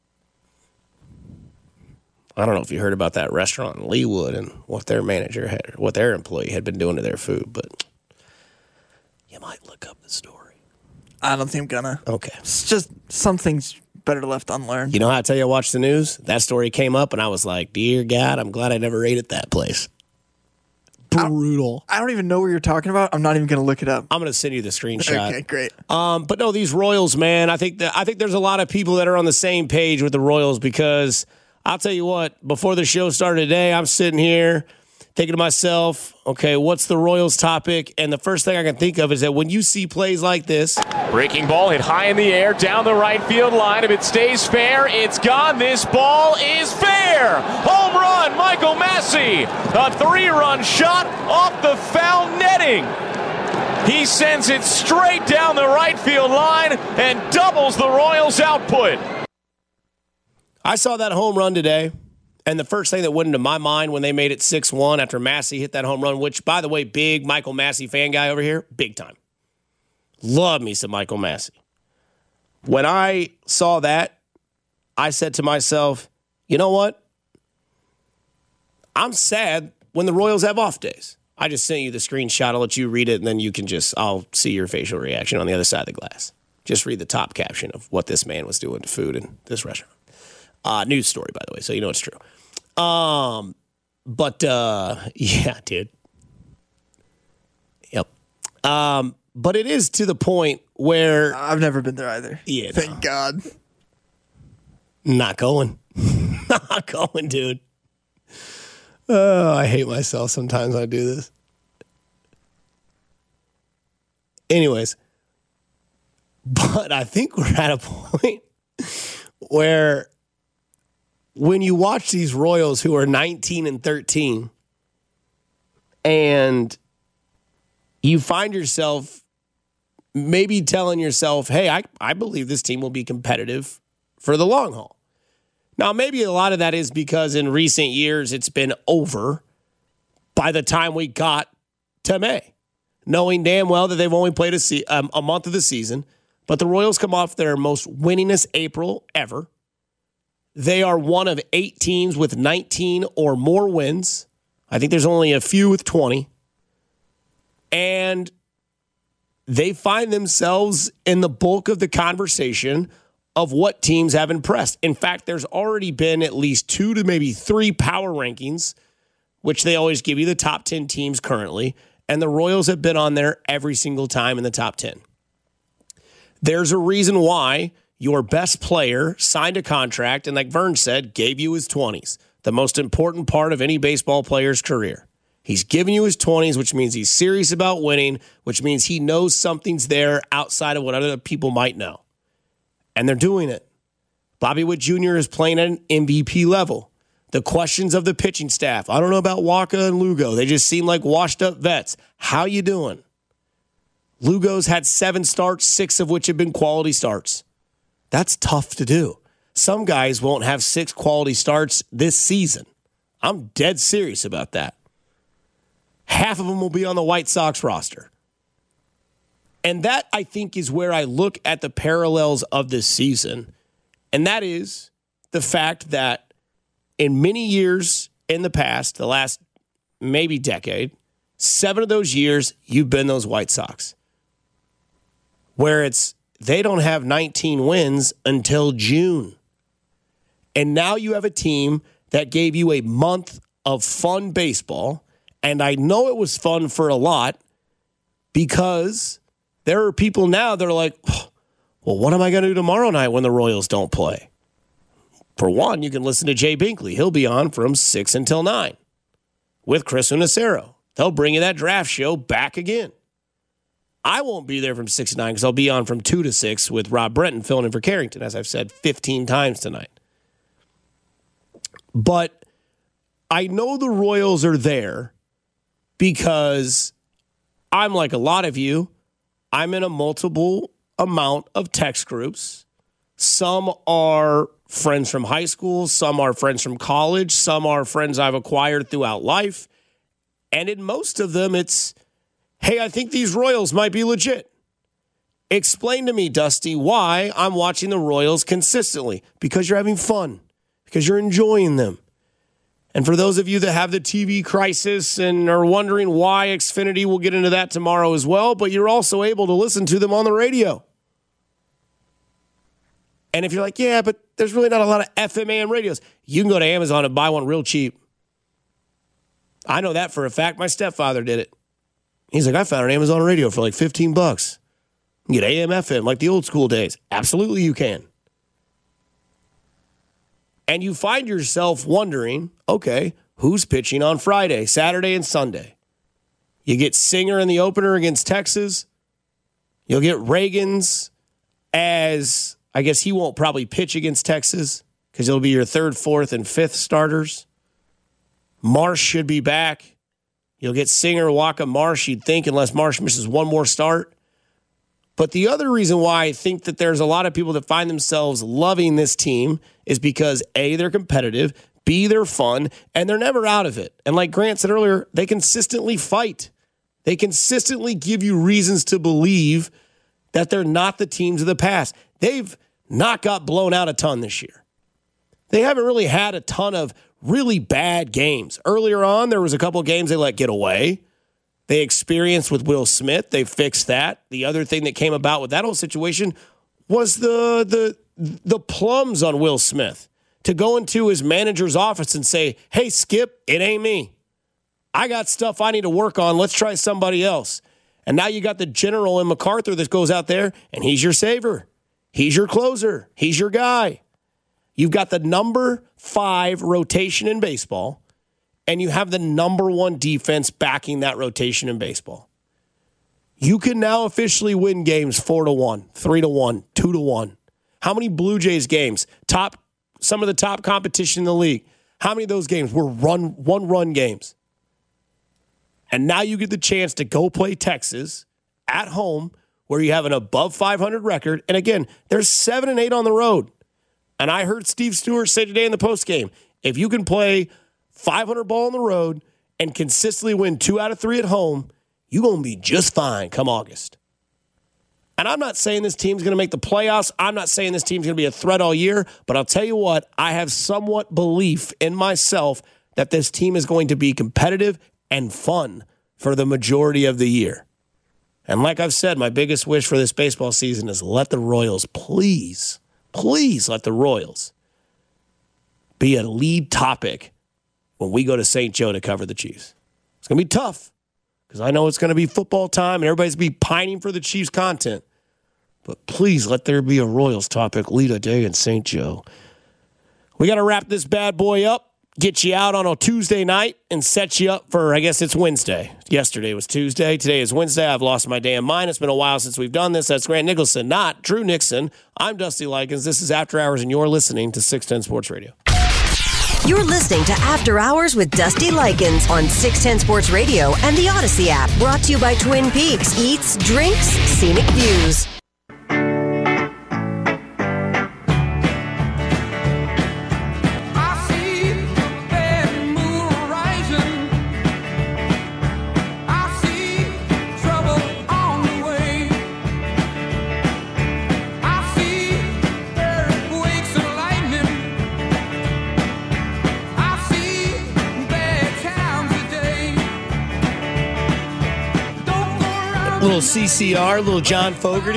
I don't know if you heard about that restaurant in Leawood and what their manager had, what their employee had been doing to their food, but you might look up the story. I don't think I'm gonna. Okay. It's just some things better left unlearned. You know how I tell you I watched the news? That story came up and I was like, dear God, I'm glad I never ate at that place. Brutal. I don't even know what you're talking about. I'm not even going to look it up. I'm going to send you the screenshot. Okay, great. But no, these Royals, man, I think there's a lot of people that are on the same page with the Royals because I'll tell you what, before the show started today, I'm sitting here thinking to myself, okay, what's the Royals topic? And the first thing I can think of is that when you see plays like this. Breaking ball hit high in the air, down the right field line. If it stays fair, it's gone. This ball is fair. Home run, Michael Massey. A 3-run shot off the foul netting. He sends it straight down the right field line and doubles the Royals' output. I saw that home run today. And the first thing that went into my mind when they made it 6-1 after Massey hit that home run, which, by the way, big Michael Massey fan guy over here, big time. Love me some Michael Massey. When I saw that, I said to myself, you know what? I'm sad when the Royals have off days. I just sent you the screenshot. I'll let you read it, and then I'll see your facial reaction on the other side of the glass. Just read the top caption of what this man was doing to food in this restaurant. News story, by the way, so you know it's true. Yeah, dude. Yep. But it is to the point where I've never been there either. Yeah. Thank God. Not going. Not going, dude. Oh, I hate myself sometimes when I do this. Anyways, but I think we're at a point where when you watch these Royals who are 19-13 and you find yourself maybe telling yourself, hey, I believe this team will be competitive for the long haul. Now, maybe a lot of that is because in recent years it's been over by the time we got to May, knowing damn well that they've only played a month of the season, but the Royals come off their most winningest April ever. They are one of 8 teams with 19 or more wins. I think there's only a few with 20. And they find themselves in the bulk of the conversation of what teams have impressed. In fact, there's already been at least 2 to maybe 3 power rankings, which they always give you the top 10 teams currently. And the Royals have been on there every single time in the top 10. There's a reason why your best player signed a contract and, like Vern said, gave you his 20s, the most important part of any baseball player's career. He's giving you his 20s, which means he's serious about winning, which means he knows something's there outside of what other people might know. And they're doing it. Bobby Witt Jr. is playing at an MVP level. The questions of the pitching staff, I don't know about Waka and Lugo. They just seem like washed-up vets. How you doing? Lugo's had 7 starts, 6 of which have been quality starts. That's tough to do. Some guys won't have 6 quality starts this season. I'm dead serious about that. Half of them will be on the White Sox roster. And that, I think, is where I look at the parallels of this season. And that is the fact that in many years in the past, the last maybe decade, 7 of those years, you've been those White Sox. Where they don't have 19 wins until June. And now you have a team that gave you a month of fun baseball. And I know it was fun for a lot because there are people now that are like, well, what am I going to do tomorrow night when the Royals don't play? For one, you can listen to Jay Binkley. He'll be on from 6 until 9 with Chris Unicero. They'll bring you that draft show back again. I won't be there from 6 to 9 because I'll be on from 2 to 6 with Rob Brenton filling in for Carrington, as I've said 15 times tonight. But I know the Royals are there because I'm like a lot of you. I'm in a multiple amount of text groups. Some are friends from high school. Some are friends from college. Some are friends I've acquired throughout life. And in most of them, it's, hey, I think these Royals might be legit. Explain to me, Dusty, why I'm watching the Royals consistently. Because you're having fun. Because you're enjoying them. And for those of you that have the TV crisis and are wondering why Xfinity, we'll get into that tomorrow as well, but you're also able to listen to them on the radio. And if you're like, yeah, but there's really not a lot of FM AM radios, you can go to Amazon and buy one real cheap. I know that for a fact. My stepfather did it. He's like, I found an Amazon radio for like $15. You can get AM, FM, like the old school days. Absolutely you can. And you find yourself wondering, okay, who's pitching on Friday, Saturday, and Sunday? You get Singer in the opener against Texas. You'll get Reagans as, I guess he won't probably pitch against Texas because it'll be your 3rd, 4th, and 5th starters. Marsh should be back. You'll get Singer, Waka, Marsh, you'd think, unless Marsh misses one more start. But the other reason why I think that there's a lot of people that find themselves loving this team is because A, they're competitive, B, they're fun, and they're never out of it. And like Grant said earlier, they consistently fight. They consistently give you reasons to believe that they're not the teams of the past. They've not got blown out a ton this year. They haven't really had a ton of really bad games. Earlier on, there was a couple of games they let get away. They experienced with Will Smith. They fixed that. The other thing that came about with that whole situation was the plums on Will Smith to go into his manager's office and say, hey, Skip, it ain't me. I got stuff I need to work on. Let's try somebody else. And now you got the general in MacArthur that goes out there, and he's your saver. He's your closer. He's your guy. You've got the number 5 rotation in baseball, and you have the number 1 defense backing that rotation in baseball. You can now officially win games 4-1, 3-1, 2-1. How many Blue Jays games? Some of the top competition in the league. How many of those games were one-run games? And now you get the chance to go play Texas at home where you have an above 500 record. And again, they're 7-8 on the road. And I heard Steve Stewart say today in the postgame, if you can play 500 ball on the road and consistently win 2 out of 3 at home, you're going to be just fine come August. And I'm not saying this team's going to make the playoffs. I'm not saying this team's going to be a threat all year. But I'll tell you what, I have somewhat belief in myself that this team is going to be competitive and fun for the majority of the year. And like I've said, my biggest wish for this baseball season is let the Royals, please let the Royals be a lead topic when we go to St. Joe to cover the Chiefs. It's going to be tough because I know it's going to be football time and everybody's going to be pining for the Chiefs content. But please let there be a Royals topic lead a day in St. Joe. We got to wrap this bad boy up. Get you out on a Tuesday night and set you up for, I guess it's Wednesday. Yesterday was Tuesday. Today is Wednesday. I've lost my damn mind. It's been a while since we've done this. That's Grant Nicholson, not Drew Nixon. I'm Dusty Likens. This is After Hours, and you're listening to 610 Sports Radio. You're listening to After Hours with Dusty Likens on 610 Sports Radio and the Odyssey app. Brought to you by Twin Peaks. Eats, drinks, scenic views. Little CCR, little John Fogerty.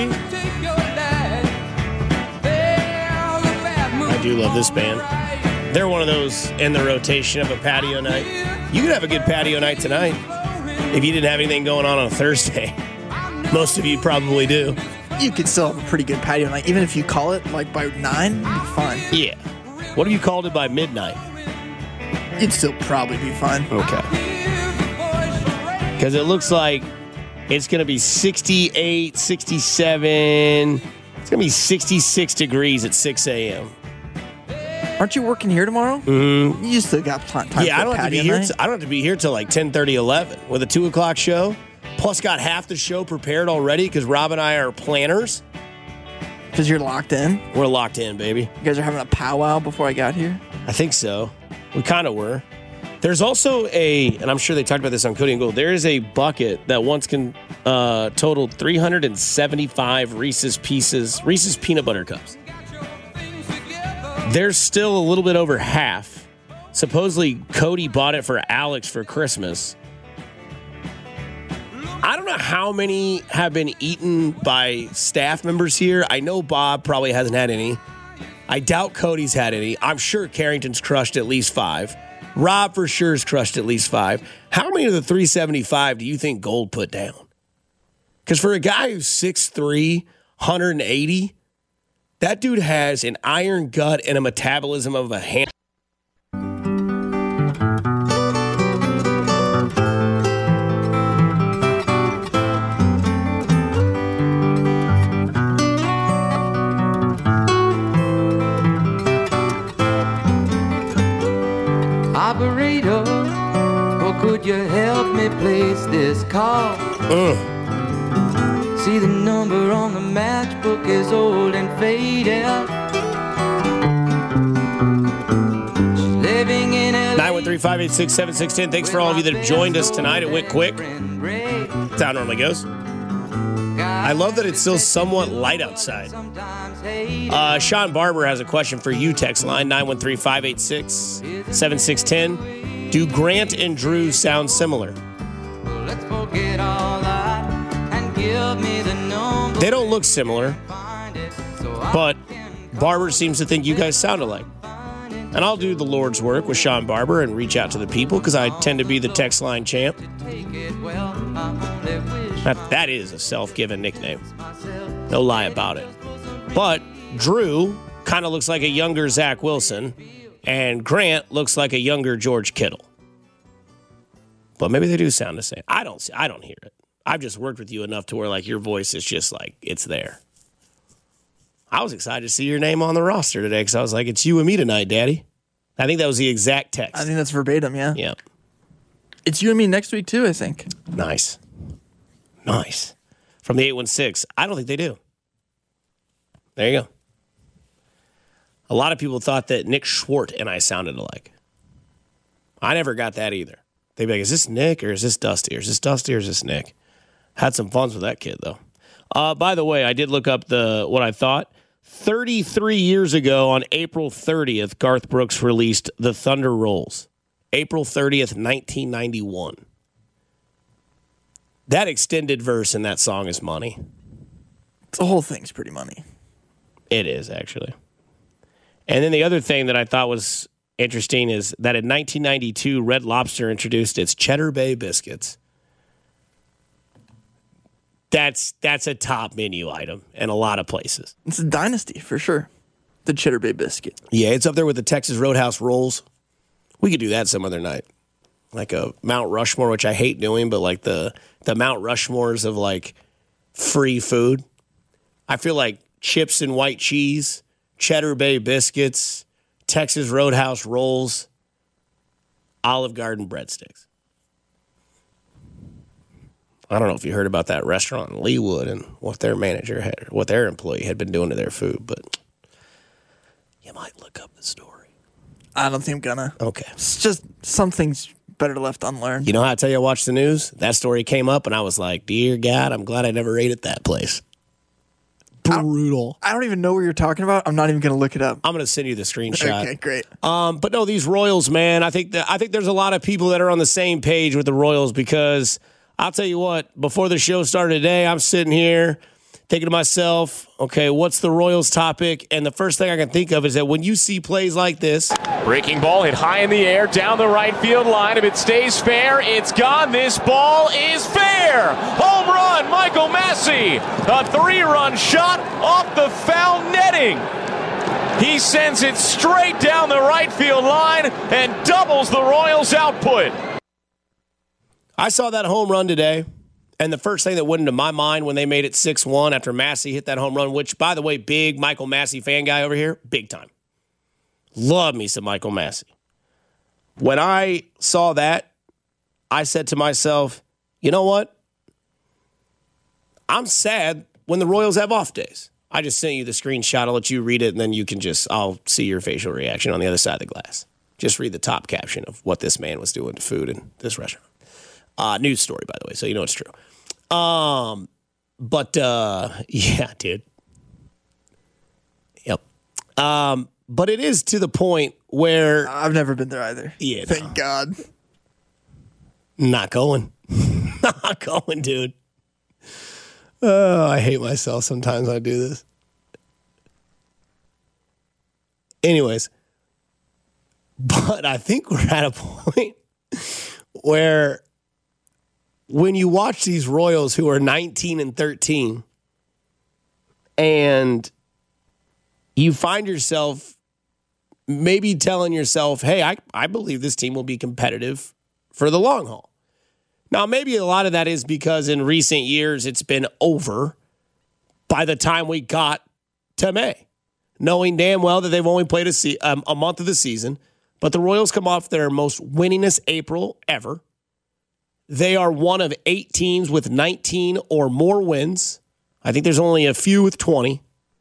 I do love this band. They're one of those in the rotation of a patio night. You could have a good patio night tonight if you didn't have anything going on a Thursday. Most of you probably do. You could still have a pretty good patio night. Even if you call it like by 9, it'd be fine. Yeah. What if you called it by midnight? You'd still probably be fine. Okay. Because it looks like it's going to be 68, 67. It's going to be 66 degrees at 6 a.m. Aren't you working here tomorrow? Mm-hmm. You still got time for I don't a have to be patio here. night? I don't have to be here till like 10:30, 11 with a 2 o'clock show. Plus, got half the show prepared already because Rob and I are planners. Because you're locked in? We're locked in, baby. You guys are having a powwow before I got here? I think so. We kind of were. There's also and I'm sure they talked about this on Cody and Gold, there is a bucket that once totaled 375 Reese's peanut butter cups. There's still a little bit over half. Supposedly, Cody bought it for Alex for Christmas. I don't know how many have been eaten by staff members here. I know Bob probably hasn't had any. I doubt Cody's had any. I'm sure Carrington's crushed at least 5. Rob for sure has crushed at least 5. How many of the 375 do you think Gold put down? Because for a guy who's 6'3", 180, that dude has an iron gut and a metabolism of a hand. Operator, or could you help me place this call? See, the number on the matchbook is old and faded. She's living in LA. 913-586-7610. Thanks for all of you that have joined us tonight. It went quick. That's how it normally goes. I love that it's still somewhat light outside. Sean Barber has a question for you, text line 913-586-7610. Do Grant and Drew sound similar? Let's forget all that and give me the number. They don't look similar, but Barber seems to think you guys sound alike. And I'll do the Lord's work with Sean Barber and reach out to the people because I tend to be the text line champ. That is a self-given nickname. No lie about it. But Drew kind of looks like a younger Zach Wilson, and Grant looks like a younger George Kittle. But maybe they do sound the same. I don't hear it. I've just worked with you enough to where like your voice is just like it's there. I was excited to see your name on the roster today because I was like, it's you and me tonight, Daddy. I think that was the exact text. I think that's verbatim, yeah. Yeah. It's you and me next week, too, I think. Nice. From the 816. I don't think they do. There you go. A lot of people thought that Nick Schwartz and I sounded alike. I never got that either. They'd be like, is this Nick or is this Dusty? Or is this Dusty or is this Nick? Had some fun with that kid, though. By the way, I did look up what I thought. 33 years ago on April 30th, Garth Brooks released The Thunder Rolls. April 30th, 1991. That extended verse in that song is money. The whole thing's pretty money. It is, actually. And then the other thing that I thought was interesting is that in 1992, Red Lobster introduced its Cheddar Bay biscuits. That's a top menu item in a lot of places. It's a dynasty, for sure. The Cheddar Bay biscuit. Yeah, it's up there with the Texas Roadhouse rolls. We could do that some other night. Like a Mount Rushmore, which I hate doing, but like the Mount Rushmores of like free food. I feel like chips and white cheese, Cheddar Bay biscuits, Texas Roadhouse rolls, Olive Garden breadsticks. I don't know if you heard about that restaurant in Leawood and what their manager had, what their employee had been doing to their food, but you might look up the story. I don't think I'm gonna. Okay. It's just some things better left unlearned. You know how I tell you I watched the news? That story came up and I was like, dear God, I'm glad I never ate at that place. Brutal. I don't even know what you're talking about. I'm not even going to look it up. I'm going to send you the screenshot. Okay, great. But no, these Royals, man, I think there's a lot of people that are on the same page with the Royals because I'll tell you what, before the show started today, I'm sitting here thinking to myself, okay, what's the Royals topic? And the first thing I can think of is that when you see plays like this. Breaking ball hit high in the air, down the right field line. If it stays fair, it's gone. This ball is fair. Home run, Michael Massey. A 3-run shot off the foul netting. He sends it straight down the right field line and doubles the Royals' output. I saw that home run today, and the first thing that went into my mind when they made it 6-1 after Massey hit that home run, which, by the way, big Michael Massey fan guy over here, big time. Love me some Michael Massey. When I saw that, I said to myself, you know what? I'm sad when the Royals have off days. I just sent you the screenshot. I'll let you read it, and then I'll see your facial reaction on the other side of the glass. Just read the top caption of what this man was doing to food in this restaurant. News story, by the way, so you know it's true. Yeah, dude. Yep. But it is to the point where... I've never been there either. Yeah. Thank God. Not going. Not going, dude. Oh, I hate myself sometimes when I do this. Anyways. But I think we're at a point where when you watch these Royals who are 19-13 and you find yourself maybe telling yourself, hey, I believe this team will be competitive for the long haul. Now, maybe a lot of that is because in recent years it's been over by the time we got to May, knowing damn well that they've only played a month of the season. But the Royals come off their most winningest April ever. They are one of 8 teams with 19 or more wins. I think there's only a few with 20.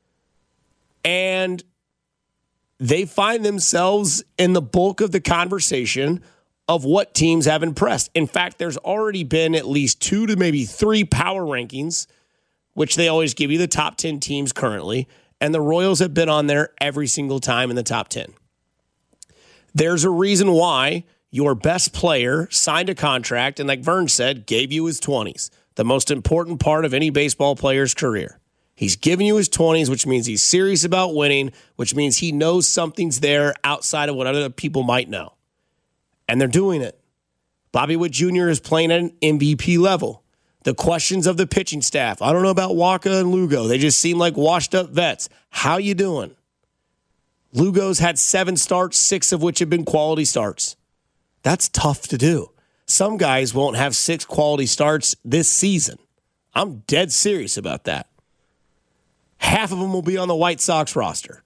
And they find themselves in the bulk of the conversation of what teams have impressed. In fact, there's already been at least 2 to maybe 3 power rankings, which they always give you the top 10 teams currently, and the Royals have been on there every single time in the top 10. There's a reason why your best player signed a contract and, like Vern said, gave you his 20s, the most important part of any baseball player's career. He's giving you his 20s, which means he's serious about winning, which means he knows something's there outside of what other people might know. And they're doing it. Bobby Witt Jr. is playing at an MVP level. The questions of the pitching staff. I don't know about Waka and Lugo. They just seem like washed-up vets. How you doing? Lugo's had 7 starts, 6 of which have been quality starts. That's tough to do. Some guys won't have 6 quality starts this season. I'm dead serious about that. Half of them will be on the White Sox roster.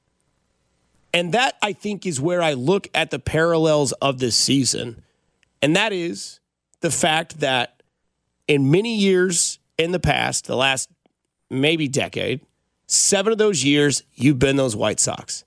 And that, I think, is where I look at the parallels of this season. And that is the fact that in many years in the past, the last maybe decade, 7 of those years, you've been those White Sox.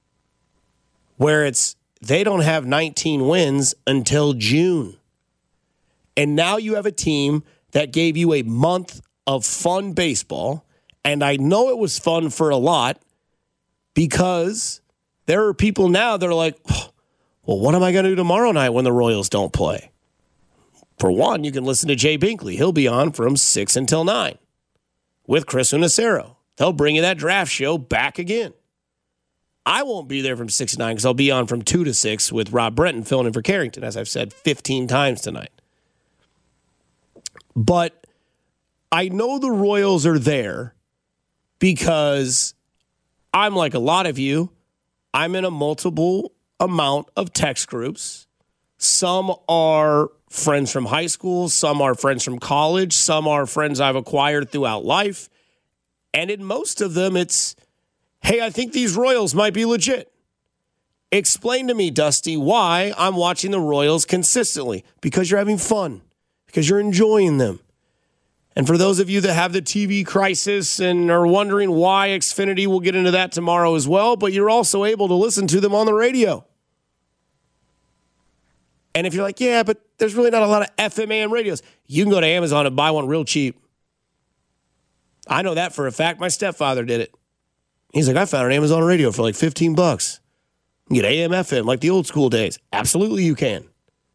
Where they don't have 19 wins until June. And now you have a team that gave you a month of fun baseball. And I know it was fun for a lot because there are people now that are like, well, what am I going to do tomorrow night when the Royals don't play? For one, you can listen to Jay Binkley. He'll be on from 6 until 9 with Chris Unicero. They'll bring you that draft show back again. I won't be there from 6 to 9 because I'll be on from 2 to 6 with Rob Brenton filling in for Carrington, as I've said 15 times tonight. But I know the Royals are there because I'm like a lot of you. I'm in a multiple amount of text groups. Some are friends from high school. Some are friends from college. Some are friends I've acquired throughout life. And in most of them, it's, hey, I think these Royals might be legit. Explain to me, Dusty, why I'm watching the Royals consistently. Because you're having fun. Because you're enjoying them. And for those of you that have the TV crisis and are wondering why Xfinity, we'll get into that tomorrow as well, but you're also able to listen to them on the radio. And if you're like, yeah, but there's really not a lot of FM AM radios, you can go to Amazon and buy one real cheap. I know that for a fact. My stepfather did it. He's like, I found an Amazon radio for like $15. You can get AM, FM like the old school days. Absolutely you can.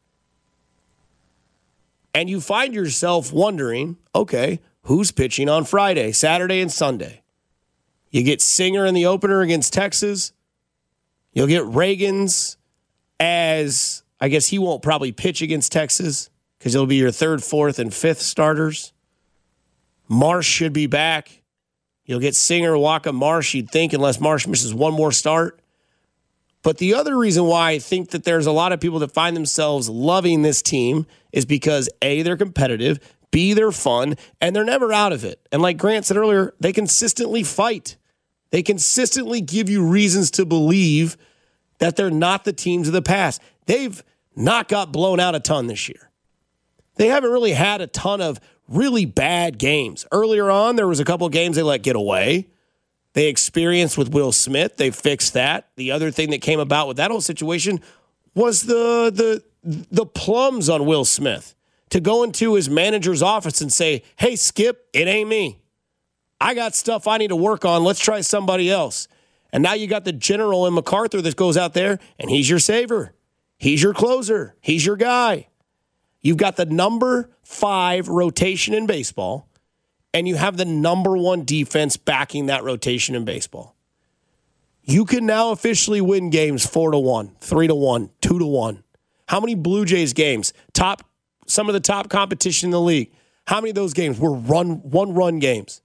And you find yourself wondering, okay, who's pitching on Friday, Saturday, and Sunday? You get Singer in the opener against Texas. You'll get Reagans as, I guess he won't probably pitch against Texas because it'll be your 3rd, 4th, and 5th starters. Marsh should be back. You'll get Singer, Waka, Marsh, you'd think, unless Marsh misses one more start. But the other reason why I think that there's a lot of people that find themselves loving this team is because, A, they're competitive, B, they're fun, and they're never out of it. And like Grant said earlier, they consistently fight. They consistently give you reasons to believe that they're not the teams of the past. They've not got blown out a ton this year. They haven't really had a ton of really bad games. Earlier on, there was a couple of games they let get away. They experienced with Will Smith. They fixed that. The other thing that came about with that whole situation was the plums on Will Smith to go into his manager's office and say, hey, Skip, it ain't me. I got stuff I need to work on. Let's try somebody else. And now you got the general in MacArthur that goes out there, and he's your saver. He's your closer. He's your guy. You've got the number 5 rotation in baseball, and you have the number 1 defense backing that rotation in baseball. You can now officially win games 4-1, 3-1, 2-1. How many Blue Jays games, some of the top competition in the league, how many of those games were one-run games?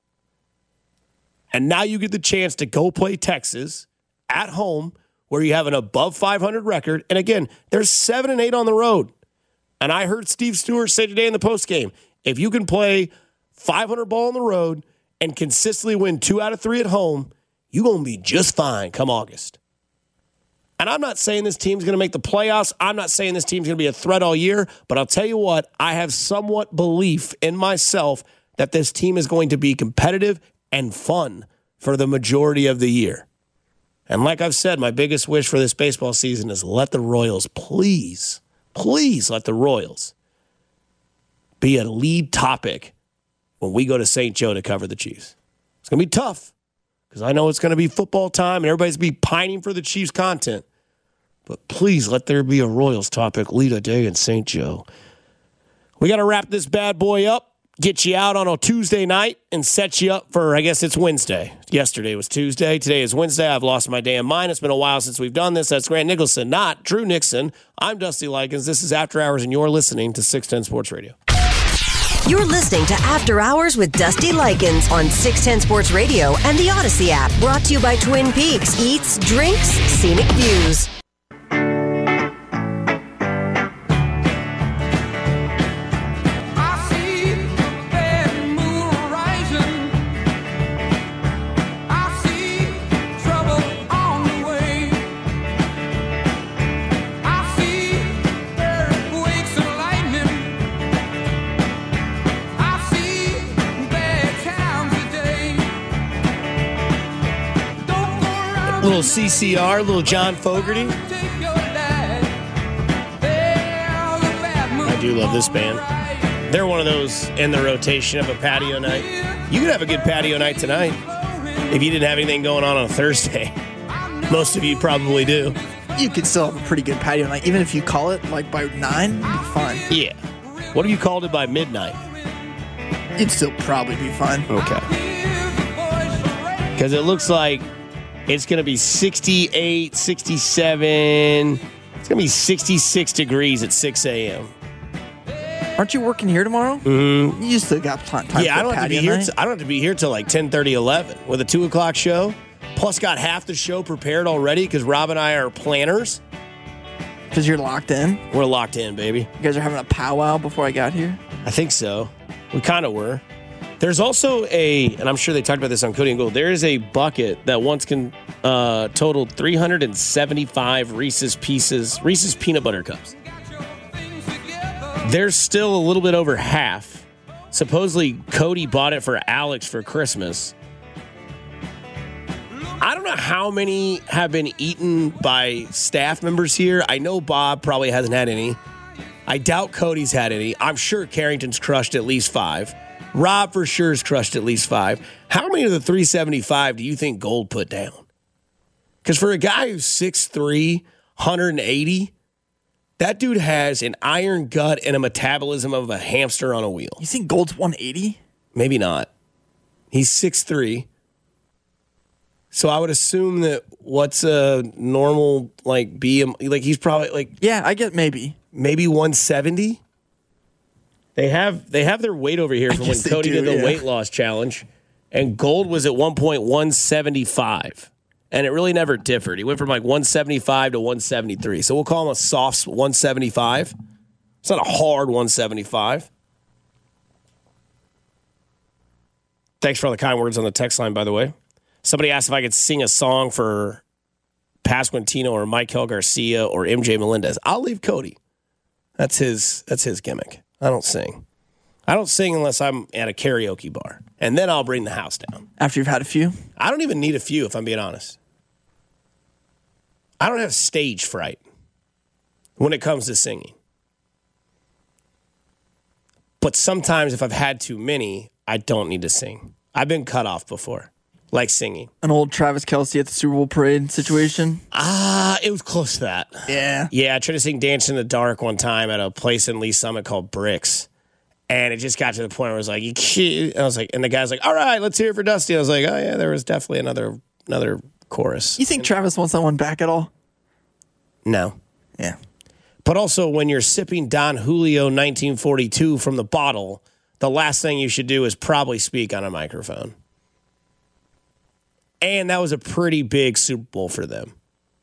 And now you get the chance to go play Texas at home where you have an above 500 record. And again, they're 7-8 on the road. And I heard Steve Stewart say today in the postgame, if you can play 500 ball on the road and consistently win 2 out of 3 at home, you're going to be just fine come August. And I'm not saying this team's going to make the playoffs. I'm not saying this team's going to be a threat all year. But I'll tell you what, I have somewhat belief in myself that this team is going to be competitive and fun for the majority of the year. And like I've said, my biggest wish for this baseball season is let the Royals, please let the Royals be a lead topic when we go to St. Joe to cover the Chiefs. It's going to be tough because I know it's going to be football time and everybody's going to be pining for the Chiefs content. But please let there be a Royals topic lead a day in St. Joe. We got to wrap this bad boy up. Get you out on a Tuesday night and set you up for, I guess it's Wednesday. Yesterday was Tuesday. Today is Wednesday. I've lost my damn mind. It's been a while since we've done this. That's Grant Nicholson, not Drew Nixon. I'm Dusty Likens. This is After Hours, and you're listening to 610 Sports Radio. You're listening to After Hours with Dusty Likens on 610 Sports Radio and the Odyssey app. Brought to you by Twin Peaks. Eats, drinks, scenic views. Little CCR, little John Fogerty. I do love this band. They're one of those in the rotation of a patio night. You could have a good patio night tonight if you didn't have anything going on a Thursday. Most of you probably do. You could still have a pretty good patio night. Even if you call it like by 9, it'd be fine. Yeah. What if you called it by midnight? You'd still probably be fine. Okay. Because it looks like it's going to be 68, 67. It's going to be 66 degrees at 6 a.m. Aren't you working here tomorrow? Mm-hmm. You still got time for I don't a have to be patio here. night? I don't have to be here till like 10:30, 11 with a 2 o'clock show. Plus, got half the show prepared already because Rob and I are planners. Because you're locked in? We're locked in, baby. You guys are having a powwow before I got here? I think so. We kind of were. There's also and I'm sure they talked about this on Cody and Gold, there is a bucket that once totaled 375 Reese's peanut butter cups. There's still a little bit over half. Supposedly, Cody bought it for Alex for Christmas. I don't know how many have been eaten by staff members here. I know Bob probably hasn't had any. I doubt Cody's had any. I'm sure Carrington's crushed at least 5. Rob for sure has crushed at least 5. How many of the 375 do you think Gold put down? Because for a guy who's 6'3", 180, that dude has an iron gut and a metabolism of a hamster on a wheel. You think Gold's 180? Maybe not. He's 6'3". So I would assume that what's a normal, like, BM, like he's probably like... Yeah, I get maybe. Maybe 170? They have their weight over here from when Cody did the weight loss challenge. And gold was at one point 175. And it really never differed. He went from like 175 to 173. So we'll call him a soft 175. It's not a hard 175. Thanks for all the kind words on the text line, by the way. Somebody asked if I could sing a song for Pasquantino or Michael Garcia or MJ Melendez. I'll leave Cody. That's his gimmick. I don't sing. I don't sing unless I'm at a karaoke bar. And then I'll bring the house down. After you've had a few? I don't even need a few, if I'm being honest. I don't have stage fright when it comes to singing. But sometimes if I've had too many, I don't need to sing. I've been cut off before, like singing. An old Travis Kelce at the Super Bowl parade situation? It was close to that. Yeah. Yeah, I tried to sing Dance in the Dark one time at a place in Lee Summit called Bricks. And it just got to the point where I was like, and the guy's like, all right, let's hear it for Dusty. I was like, oh yeah, there was definitely another chorus. You think Travis wants that one back at all? No. Yeah. But also, when you're sipping Don Julio 1942 from the bottle, the last thing you should do is probably speak on a microphone. And that was a pretty big Super Bowl for them.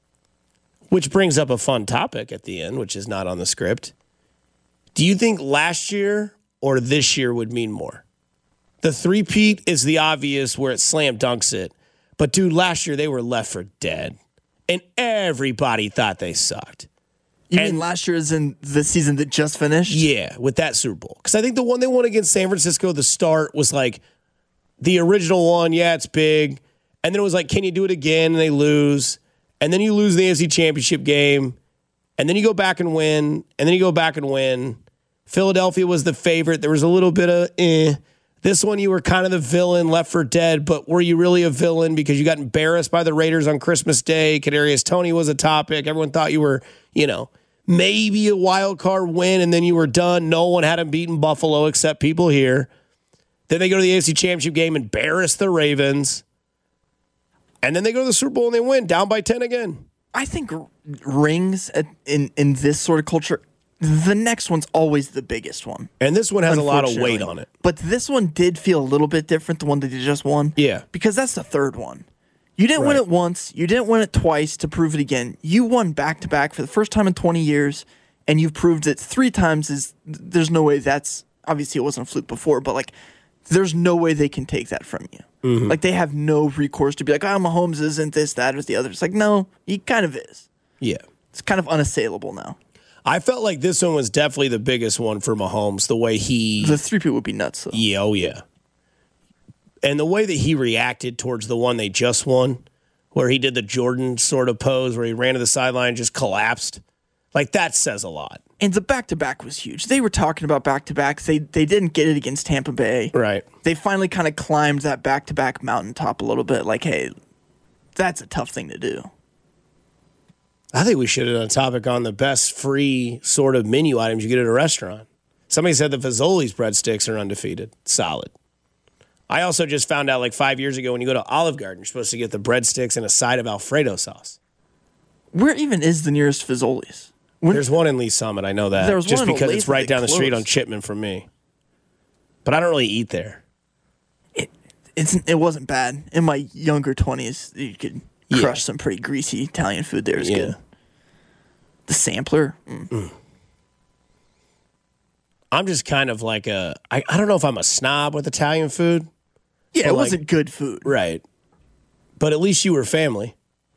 Which brings up a fun topic at the end, which is not on the script. Do you think last year or this year would mean more? The three-peat is the obvious where it slam dunks it. But, dude, last year they were left for dead. And everybody thought they sucked. You mean last year is in the season that just finished? Yeah, with that Super Bowl. Because I think the one they won against San Francisco, the start was like the original one. Yeah, it's big. And then it was like, can you do it again? And they lose. And then you lose the AFC Championship game. And then you go back and win. And then you go back and win. Philadelphia was the favorite. There was a little bit of This one, you were kind of the villain, left for dead, but were you really a villain because you got embarrassed by the Raiders on Christmas Day? Kadarius Toney was a topic. Everyone thought you were, maybe a wild card win, and then you were done. No one had them beaten Buffalo except people here. Then they go to the AFC Championship game, embarrass the Ravens, and then they go to the Super Bowl and they win, down by 10 again. I think rings in this sort of culture, the next one's always the biggest one. And this one has a lot of weight on it. But this one did feel a little bit different, the one that you just won. Yeah. Because that's the third one. You didn't win it once. You didn't win it twice to prove it again. You won back-to-back for the first time in 20 years, and you've proved it 3 times. There's no way that's... Obviously, it wasn't a fluke before, but, there's no way they can take that from you. Mm-hmm. They have no recourse to be like, Mahomes isn't this, that, or the other. It's like, no, he kind of is. Yeah. It's kind of unassailable now. I felt like this one was definitely the biggest one for Mahomes, the way he... The 3 people would be nuts, though. Yeah, oh yeah. And the way that he reacted towards the one they just won, where he did the Jordan sort of pose, where he ran to the sideline and just collapsed, that says a lot. And the back-to-back was huge. They were talking about back-to-backs. They didn't get it against Tampa Bay. Right. They finally kind of climbed that back-to-back mountaintop a little bit. Hey, that's a tough thing to do. I think we should have done a topic on the best free sort of menu items you get at a restaurant. Somebody said the Fazoli's breadsticks are undefeated. Solid. I also just found out 5 years ago when you go to Olive Garden, you're supposed to get the breadsticks and a side of Alfredo sauce. Where even is the nearest Fazoli's? There's one in Lee Summit. I know that. There's just one because it's right down the street on Chipman from me. But I don't really eat there. It wasn't bad. In my younger 20s, you could crush some pretty greasy Italian food there. It was good. The sampler. I'm just kind of I don't know if I'm a snob with Italian food. Yeah, it wasn't good food. Right. But at least you were family.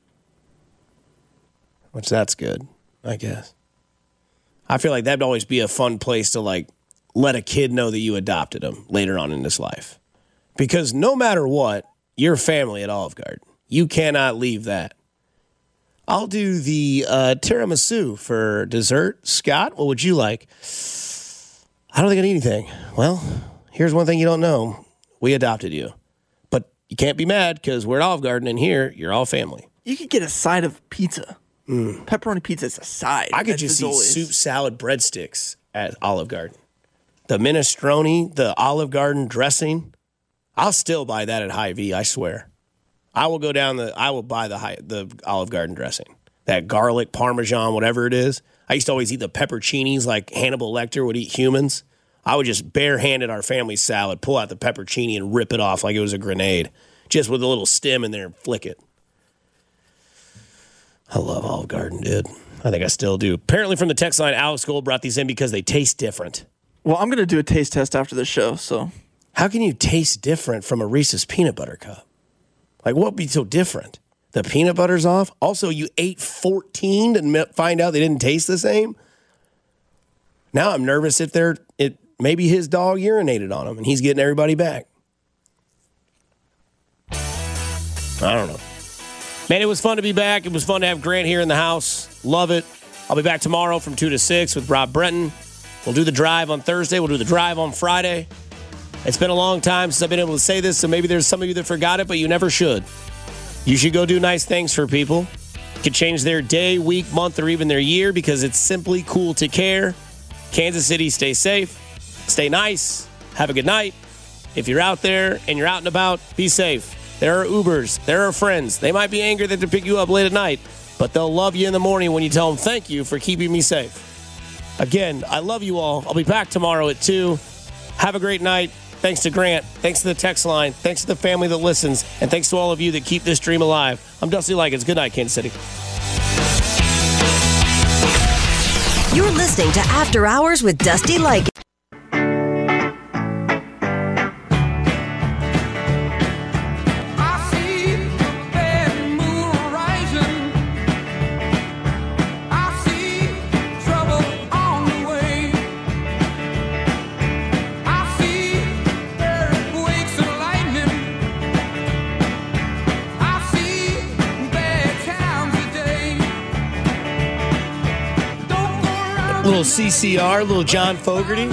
Which that's good, I guess. I feel like that'd always be a fun place to let a kid know that you adopted him later on in his life. Because no matter what, you're family at Olive Garden. You cannot leave that. I'll do the tiramisu for dessert. Scott, what would you like? I don't think I need anything. Well, here's one thing you don't know. We adopted you. But you can't be mad because we're at Olive Garden and here you're all family. You could get a side of pizza. Pepperoni pizza is a side. I could just eat soup, salad, breadsticks at Olive Garden. The minestrone, the Olive Garden dressing. I'll still buy that at Hy-Vee, I swear. I will buy the Olive Garden dressing. That garlic, Parmesan, whatever it is. I used to always eat the pepperoncinis like Hannibal Lecter would eat humans I would just barehanded our family salad, pull out the peppercini, and rip it off like it was a grenade, just with a little stem in there and flick it. I love Olive Garden, dude. I think I still do. Apparently from the text line, Alex Gold brought these in because they taste different. Well, I'm going to do a taste test after the show, so. How can you taste different from a Reese's peanut butter cup? Like, what would be so different? The peanut butter's off? Also, you ate 14 to find out they didn't taste the same? Now I'm nervous if maybe his dog urinated on him and he's getting everybody back. I don't know. Man, it was fun to be back. It was fun to have Grant here in the house. Love it. I'll be back tomorrow from 2 to 6 with Rob Brenton. We'll do the drive on Thursday. We'll do the drive on Friday. It's been a long time since I've been able to say this, so maybe there's some of you that forgot it, but you never should. You should go do nice things for people. You could change their day, week, month, or even their year because it's simply cool to care. Kansas City, stay safe, stay nice, have a good night. If you're out there and you're out and about, be safe. There are Ubers. There are friends. They might be angry that they pick you up late at night, but they'll love you in the morning when you tell them thank you for keeping me safe. Again, I love you all. I'll be back tomorrow at 2. Have a great night. Thanks to Grant. Thanks to the text line. Thanks to the family that listens. And thanks to all of you that keep this dream alive. I'm Dusty Likens. Good night, Kansas City. You're listening to After Hours with Dusty Likens. Little CCR, little John Fogerty.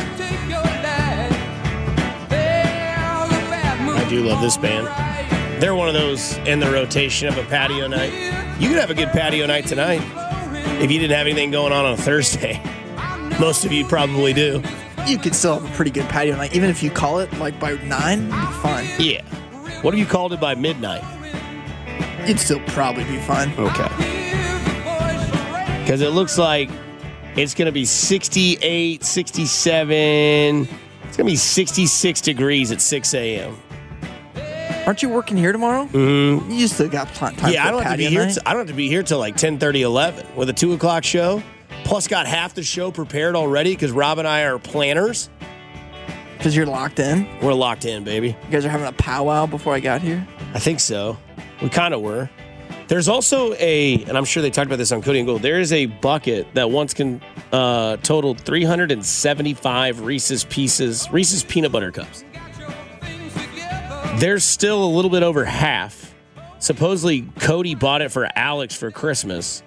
I do love this band. They're one of those in the rotation of a patio night. You could have a good patio night tonight if you didn't have anything going on a Thursday. Most of you probably do. You could still have a pretty good patio night. Even if you call it like by 9, it'd be fine. Yeah. What if you called it by midnight? You'd still probably be fine. Okay. Because it looks like it's going to be 68, 67. It's going to be 66 degrees at 6 a.m. Aren't you working here tomorrow? Mm-hmm. You still got time yeah, for I don't have to be here. I don't have to be here till like 10:30, 11 with a 2 o'clock show. Plus, got half the show prepared already because Rob and I are planners. Because you're locked in? We're locked in, baby. You guys are having a powwow before I got here? I think so. We kind of were. There's also and I'm sure they talked about this on Cody and Gold, there is a bucket that once totaled 375 Reese's peanut butter cups. There's still a little bit over half. Supposedly, Cody bought it for Alex for Christmas.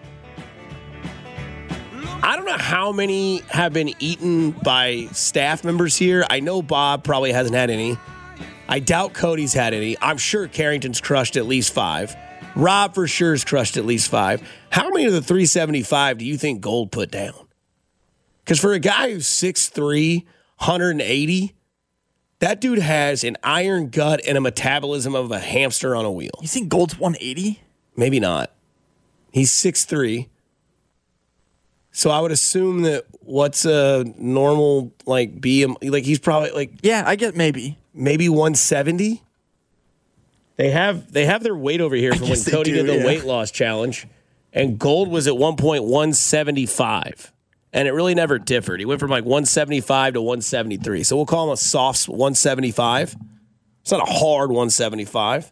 I don't know how many have been eaten by staff members here. I know Bob probably hasn't had any. I doubt Cody's had any. I'm sure Carrington's crushed at least 5. Rob for sure has crushed at least 5. How many of the 375 do you think Gold put down? Because for a guy who's 6'3", 180, that dude has an iron gut and a metabolism of a hamster on a wheel. You think Gold's 180? Maybe not. He's 6'3". So I would assume that what's a normal, like, BM, like he's probably like... Yeah, I get maybe. Maybe 170? They have their weight over here from when Cody did the weight loss challenge, and Gold was at 1.175, and it really never differed. He went from like 175 to 173, so we'll call him a soft 175. It's not a hard 175.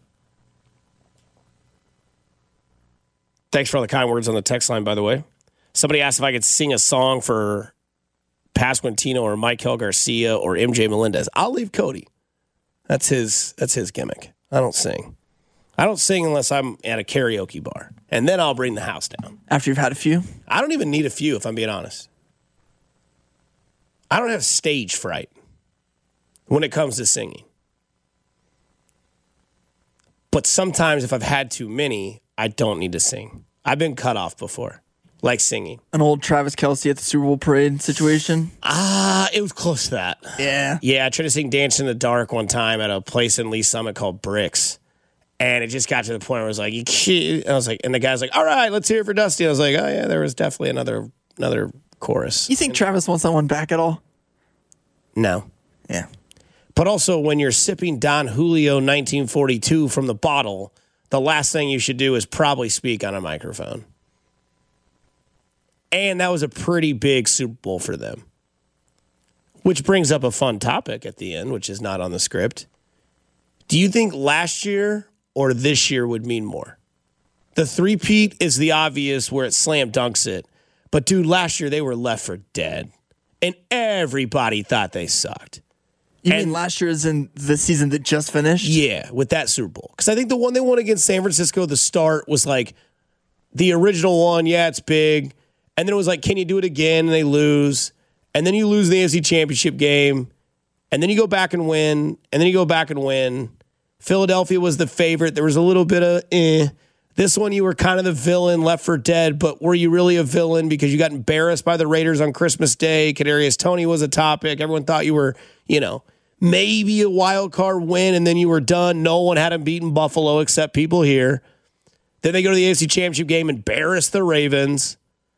Thanks for all the kind words on the text line, by the way. Somebody asked if I could sing a song for Pasquantino or Michael Garcia or MJ Melendez. I'll leave Cody. That's his gimmick. I don't sing. I don't sing unless I'm at a karaoke bar. And then I'll bring the house down. After you've had a few? I don't even need a few, if I'm being honest. I don't have stage fright when it comes to singing. But sometimes if I've had too many, I don't need to sing. I've been cut off before, like singing. An old Travis Kelce at the Super Bowl parade situation? It was close to that. Yeah. Yeah, I tried to sing Dance in the Dark one time at a place in Lee Summit called Bricks. And it just got to the point where I was like, you can't. And I was like, and the guy's like, all right, let's hear it for Dusty. I was like, oh yeah, there was definitely another chorus. You think Travis wants that one back at all? No. Yeah. But also, when you're sipping Don Julio 1942 from the bottle, the last thing you should do is probably speak on a microphone. And that was a pretty big Super Bowl for them. Which brings up a fun topic at the end, which is not on the script. Do you think last year or this year would mean more? The three-peat is the obvious where it slam dunks it. But, dude, last year they were left for dead. And everybody thought they sucked. You mean last year is in the season that just finished? Yeah, with that Super Bowl. Because I think the one they won against San Francisco, the start was like the original one. Yeah, it's big. And then it was like, can you do it again? And they lose. And then you lose the AFC Championship game. And then you go back and win. And then you go back and win. Philadelphia was the favorite. There was a little bit of This one, you were kind of the villain, left for dead, but were you really a villain because you got embarrassed by the Raiders on Christmas Day? Kadarius Toney was a topic. Everyone thought you were, maybe a wild card win, and then you were done. No one had him beaten Buffalo except people here. Then they go to the AFC Championship game, embarrass the Ravens,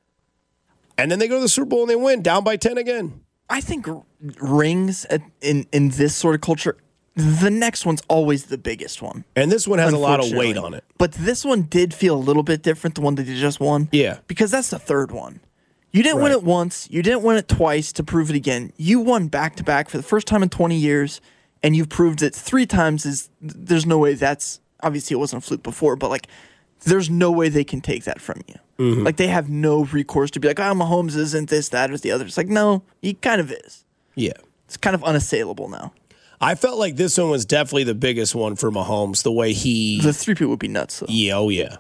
and then they go to the Super Bowl and they win, down by 10 again. I think rings in this sort of culture, the next one's always the biggest one. And this one has a lot of weight on it. But this one did feel a little bit different, the one that you just won. Yeah. Because that's the third one. You didn't win it once. You didn't win it twice to prove it again. You won back-to-back for the first time in 20 years, and you've proved it 3 times. There's no way that's... Obviously, it wasn't a fluke before, but, there's no way they can take that from you. Mm-hmm. They have no recourse to be like, Mahomes isn't this, that, or the other. It's like, no, he kind of is. Yeah. It's kind of unassailable now. I felt like this one was definitely the biggest one for Mahomes, the way he... The three-peat would be nuts, though. Yeah, oh yeah.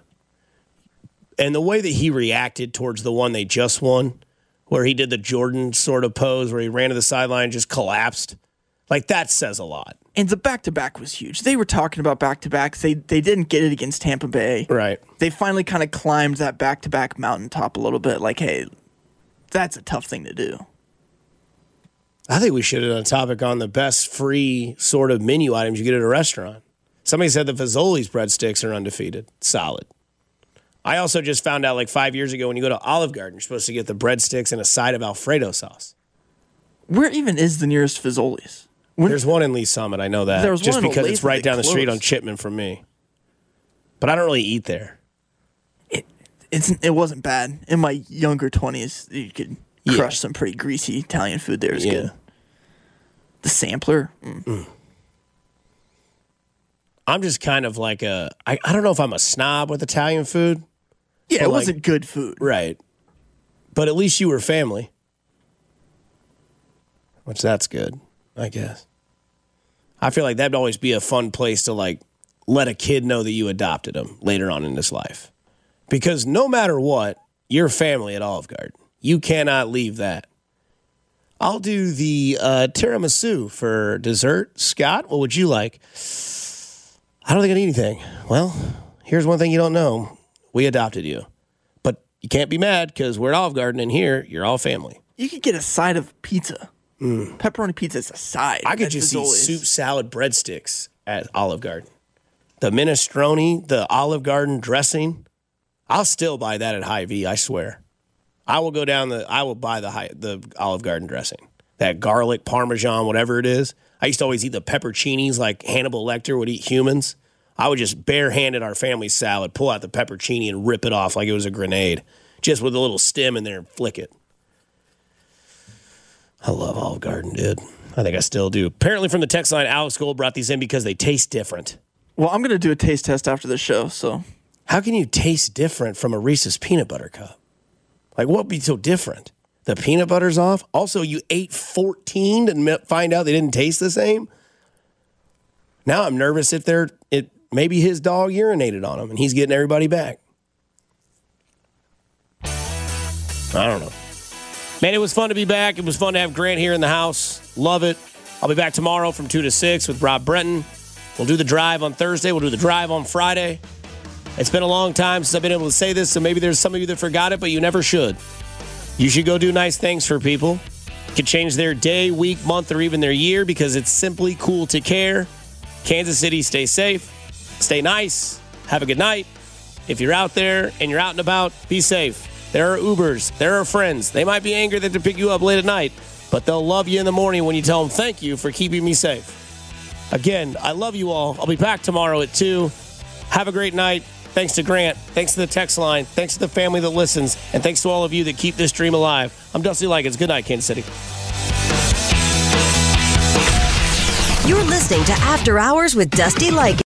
And the way that he reacted towards the one they just won, where he did the Jordan sort of pose, where he ran to the sideline and just collapsed, that says a lot. And the back-to-back was huge. They were talking about back-to-backs. They didn't get it against Tampa Bay. Right. They finally kind of climbed that back-to-back mountaintop a little bit. Hey, that's a tough thing to do. I think we should have done a topic on the best free sort of menu items you get at a restaurant. Somebody said the Fazoli's breadsticks are undefeated. Solid. I also just found out 5 years ago when you go to Olive Garden, you're supposed to get the breadsticks and a side of Alfredo sauce. Where even is the nearest Fazoli's? There's one in Lee Summit, I know that. There was just one because it's right down the closed. street on Chipman from me. But I don't really eat there. It wasn't bad. In my younger 20s, you could crush some pretty greasy Italian food there. It was good. The sampler. I'm just kind of I don't know if I'm a snob with Italian food. Yeah, it wasn't good food. Right. But at least you were family. Which that's good, I guess. I feel like that'd always be a fun place to let a kid know that you adopted him later on in his life. Because no matter what, you're family at Olive Garden. You cannot leave that. I'll do the tiramisu for dessert. Scott, what would you like? I don't think I need anything. Well, here's one thing you don't know. We adopted you. But you can't be mad because we're at Olive Garden and here you're all family. You could get a side of pizza. Pepperoni pizza is a side. I could just see soup, salad, breadsticks at Olive Garden. The minestrone, the Olive Garden dressing. I'll still buy that at Hy-Vee, I swear. I will buy the Olive Garden dressing. That garlic, Parmesan, whatever it is. I used to always eat the pepperoncinis like Hannibal Lecter would eat humans. I would just barehanded our family salad, pull out the pepperoni and rip it off like it was a grenade. Just with a little stem in there and flick it. I love Olive Garden, dude. I think I still do. Apparently from the text line, Alex Gold brought these in because they taste different. Well, I'm going to do a taste test after the show, so. How can you taste different from a Reese's peanut butter cup? What would be so different? The peanut butter's off? Also, you ate 14 to find out they didn't taste the same? Now I'm nervous if maybe his dog urinated on him and he's getting everybody back. I don't know. Man, it was fun to be back. It was fun to have Grant here in the house. Love it. I'll be back tomorrow from 2 to 6 with Rob Brenton. We'll do the drive on Thursday. We'll do the drive on Friday. It's been a long time since I've been able to say this, so maybe there's some of you that forgot it, but you never should. You should go do nice things for people. You can change their day, week, month, or even their year because it's simply cool to care. Kansas City, stay safe, stay nice, have a good night. If you're out there and you're out and about, be safe. There are Ubers. There are friends. They might be angry that they pick you up late at night, but they'll love you in the morning when you tell them thank you for keeping me safe. Again, I love you all. I'll be back tomorrow at 2. Have a great night. Thanks to Grant. Thanks to the text line. Thanks to the family that listens. And thanks to all of you that keep this dream alive. I'm Dusty Likens. Good night, Kansas City. You're listening to After Hours with Dusty Likens.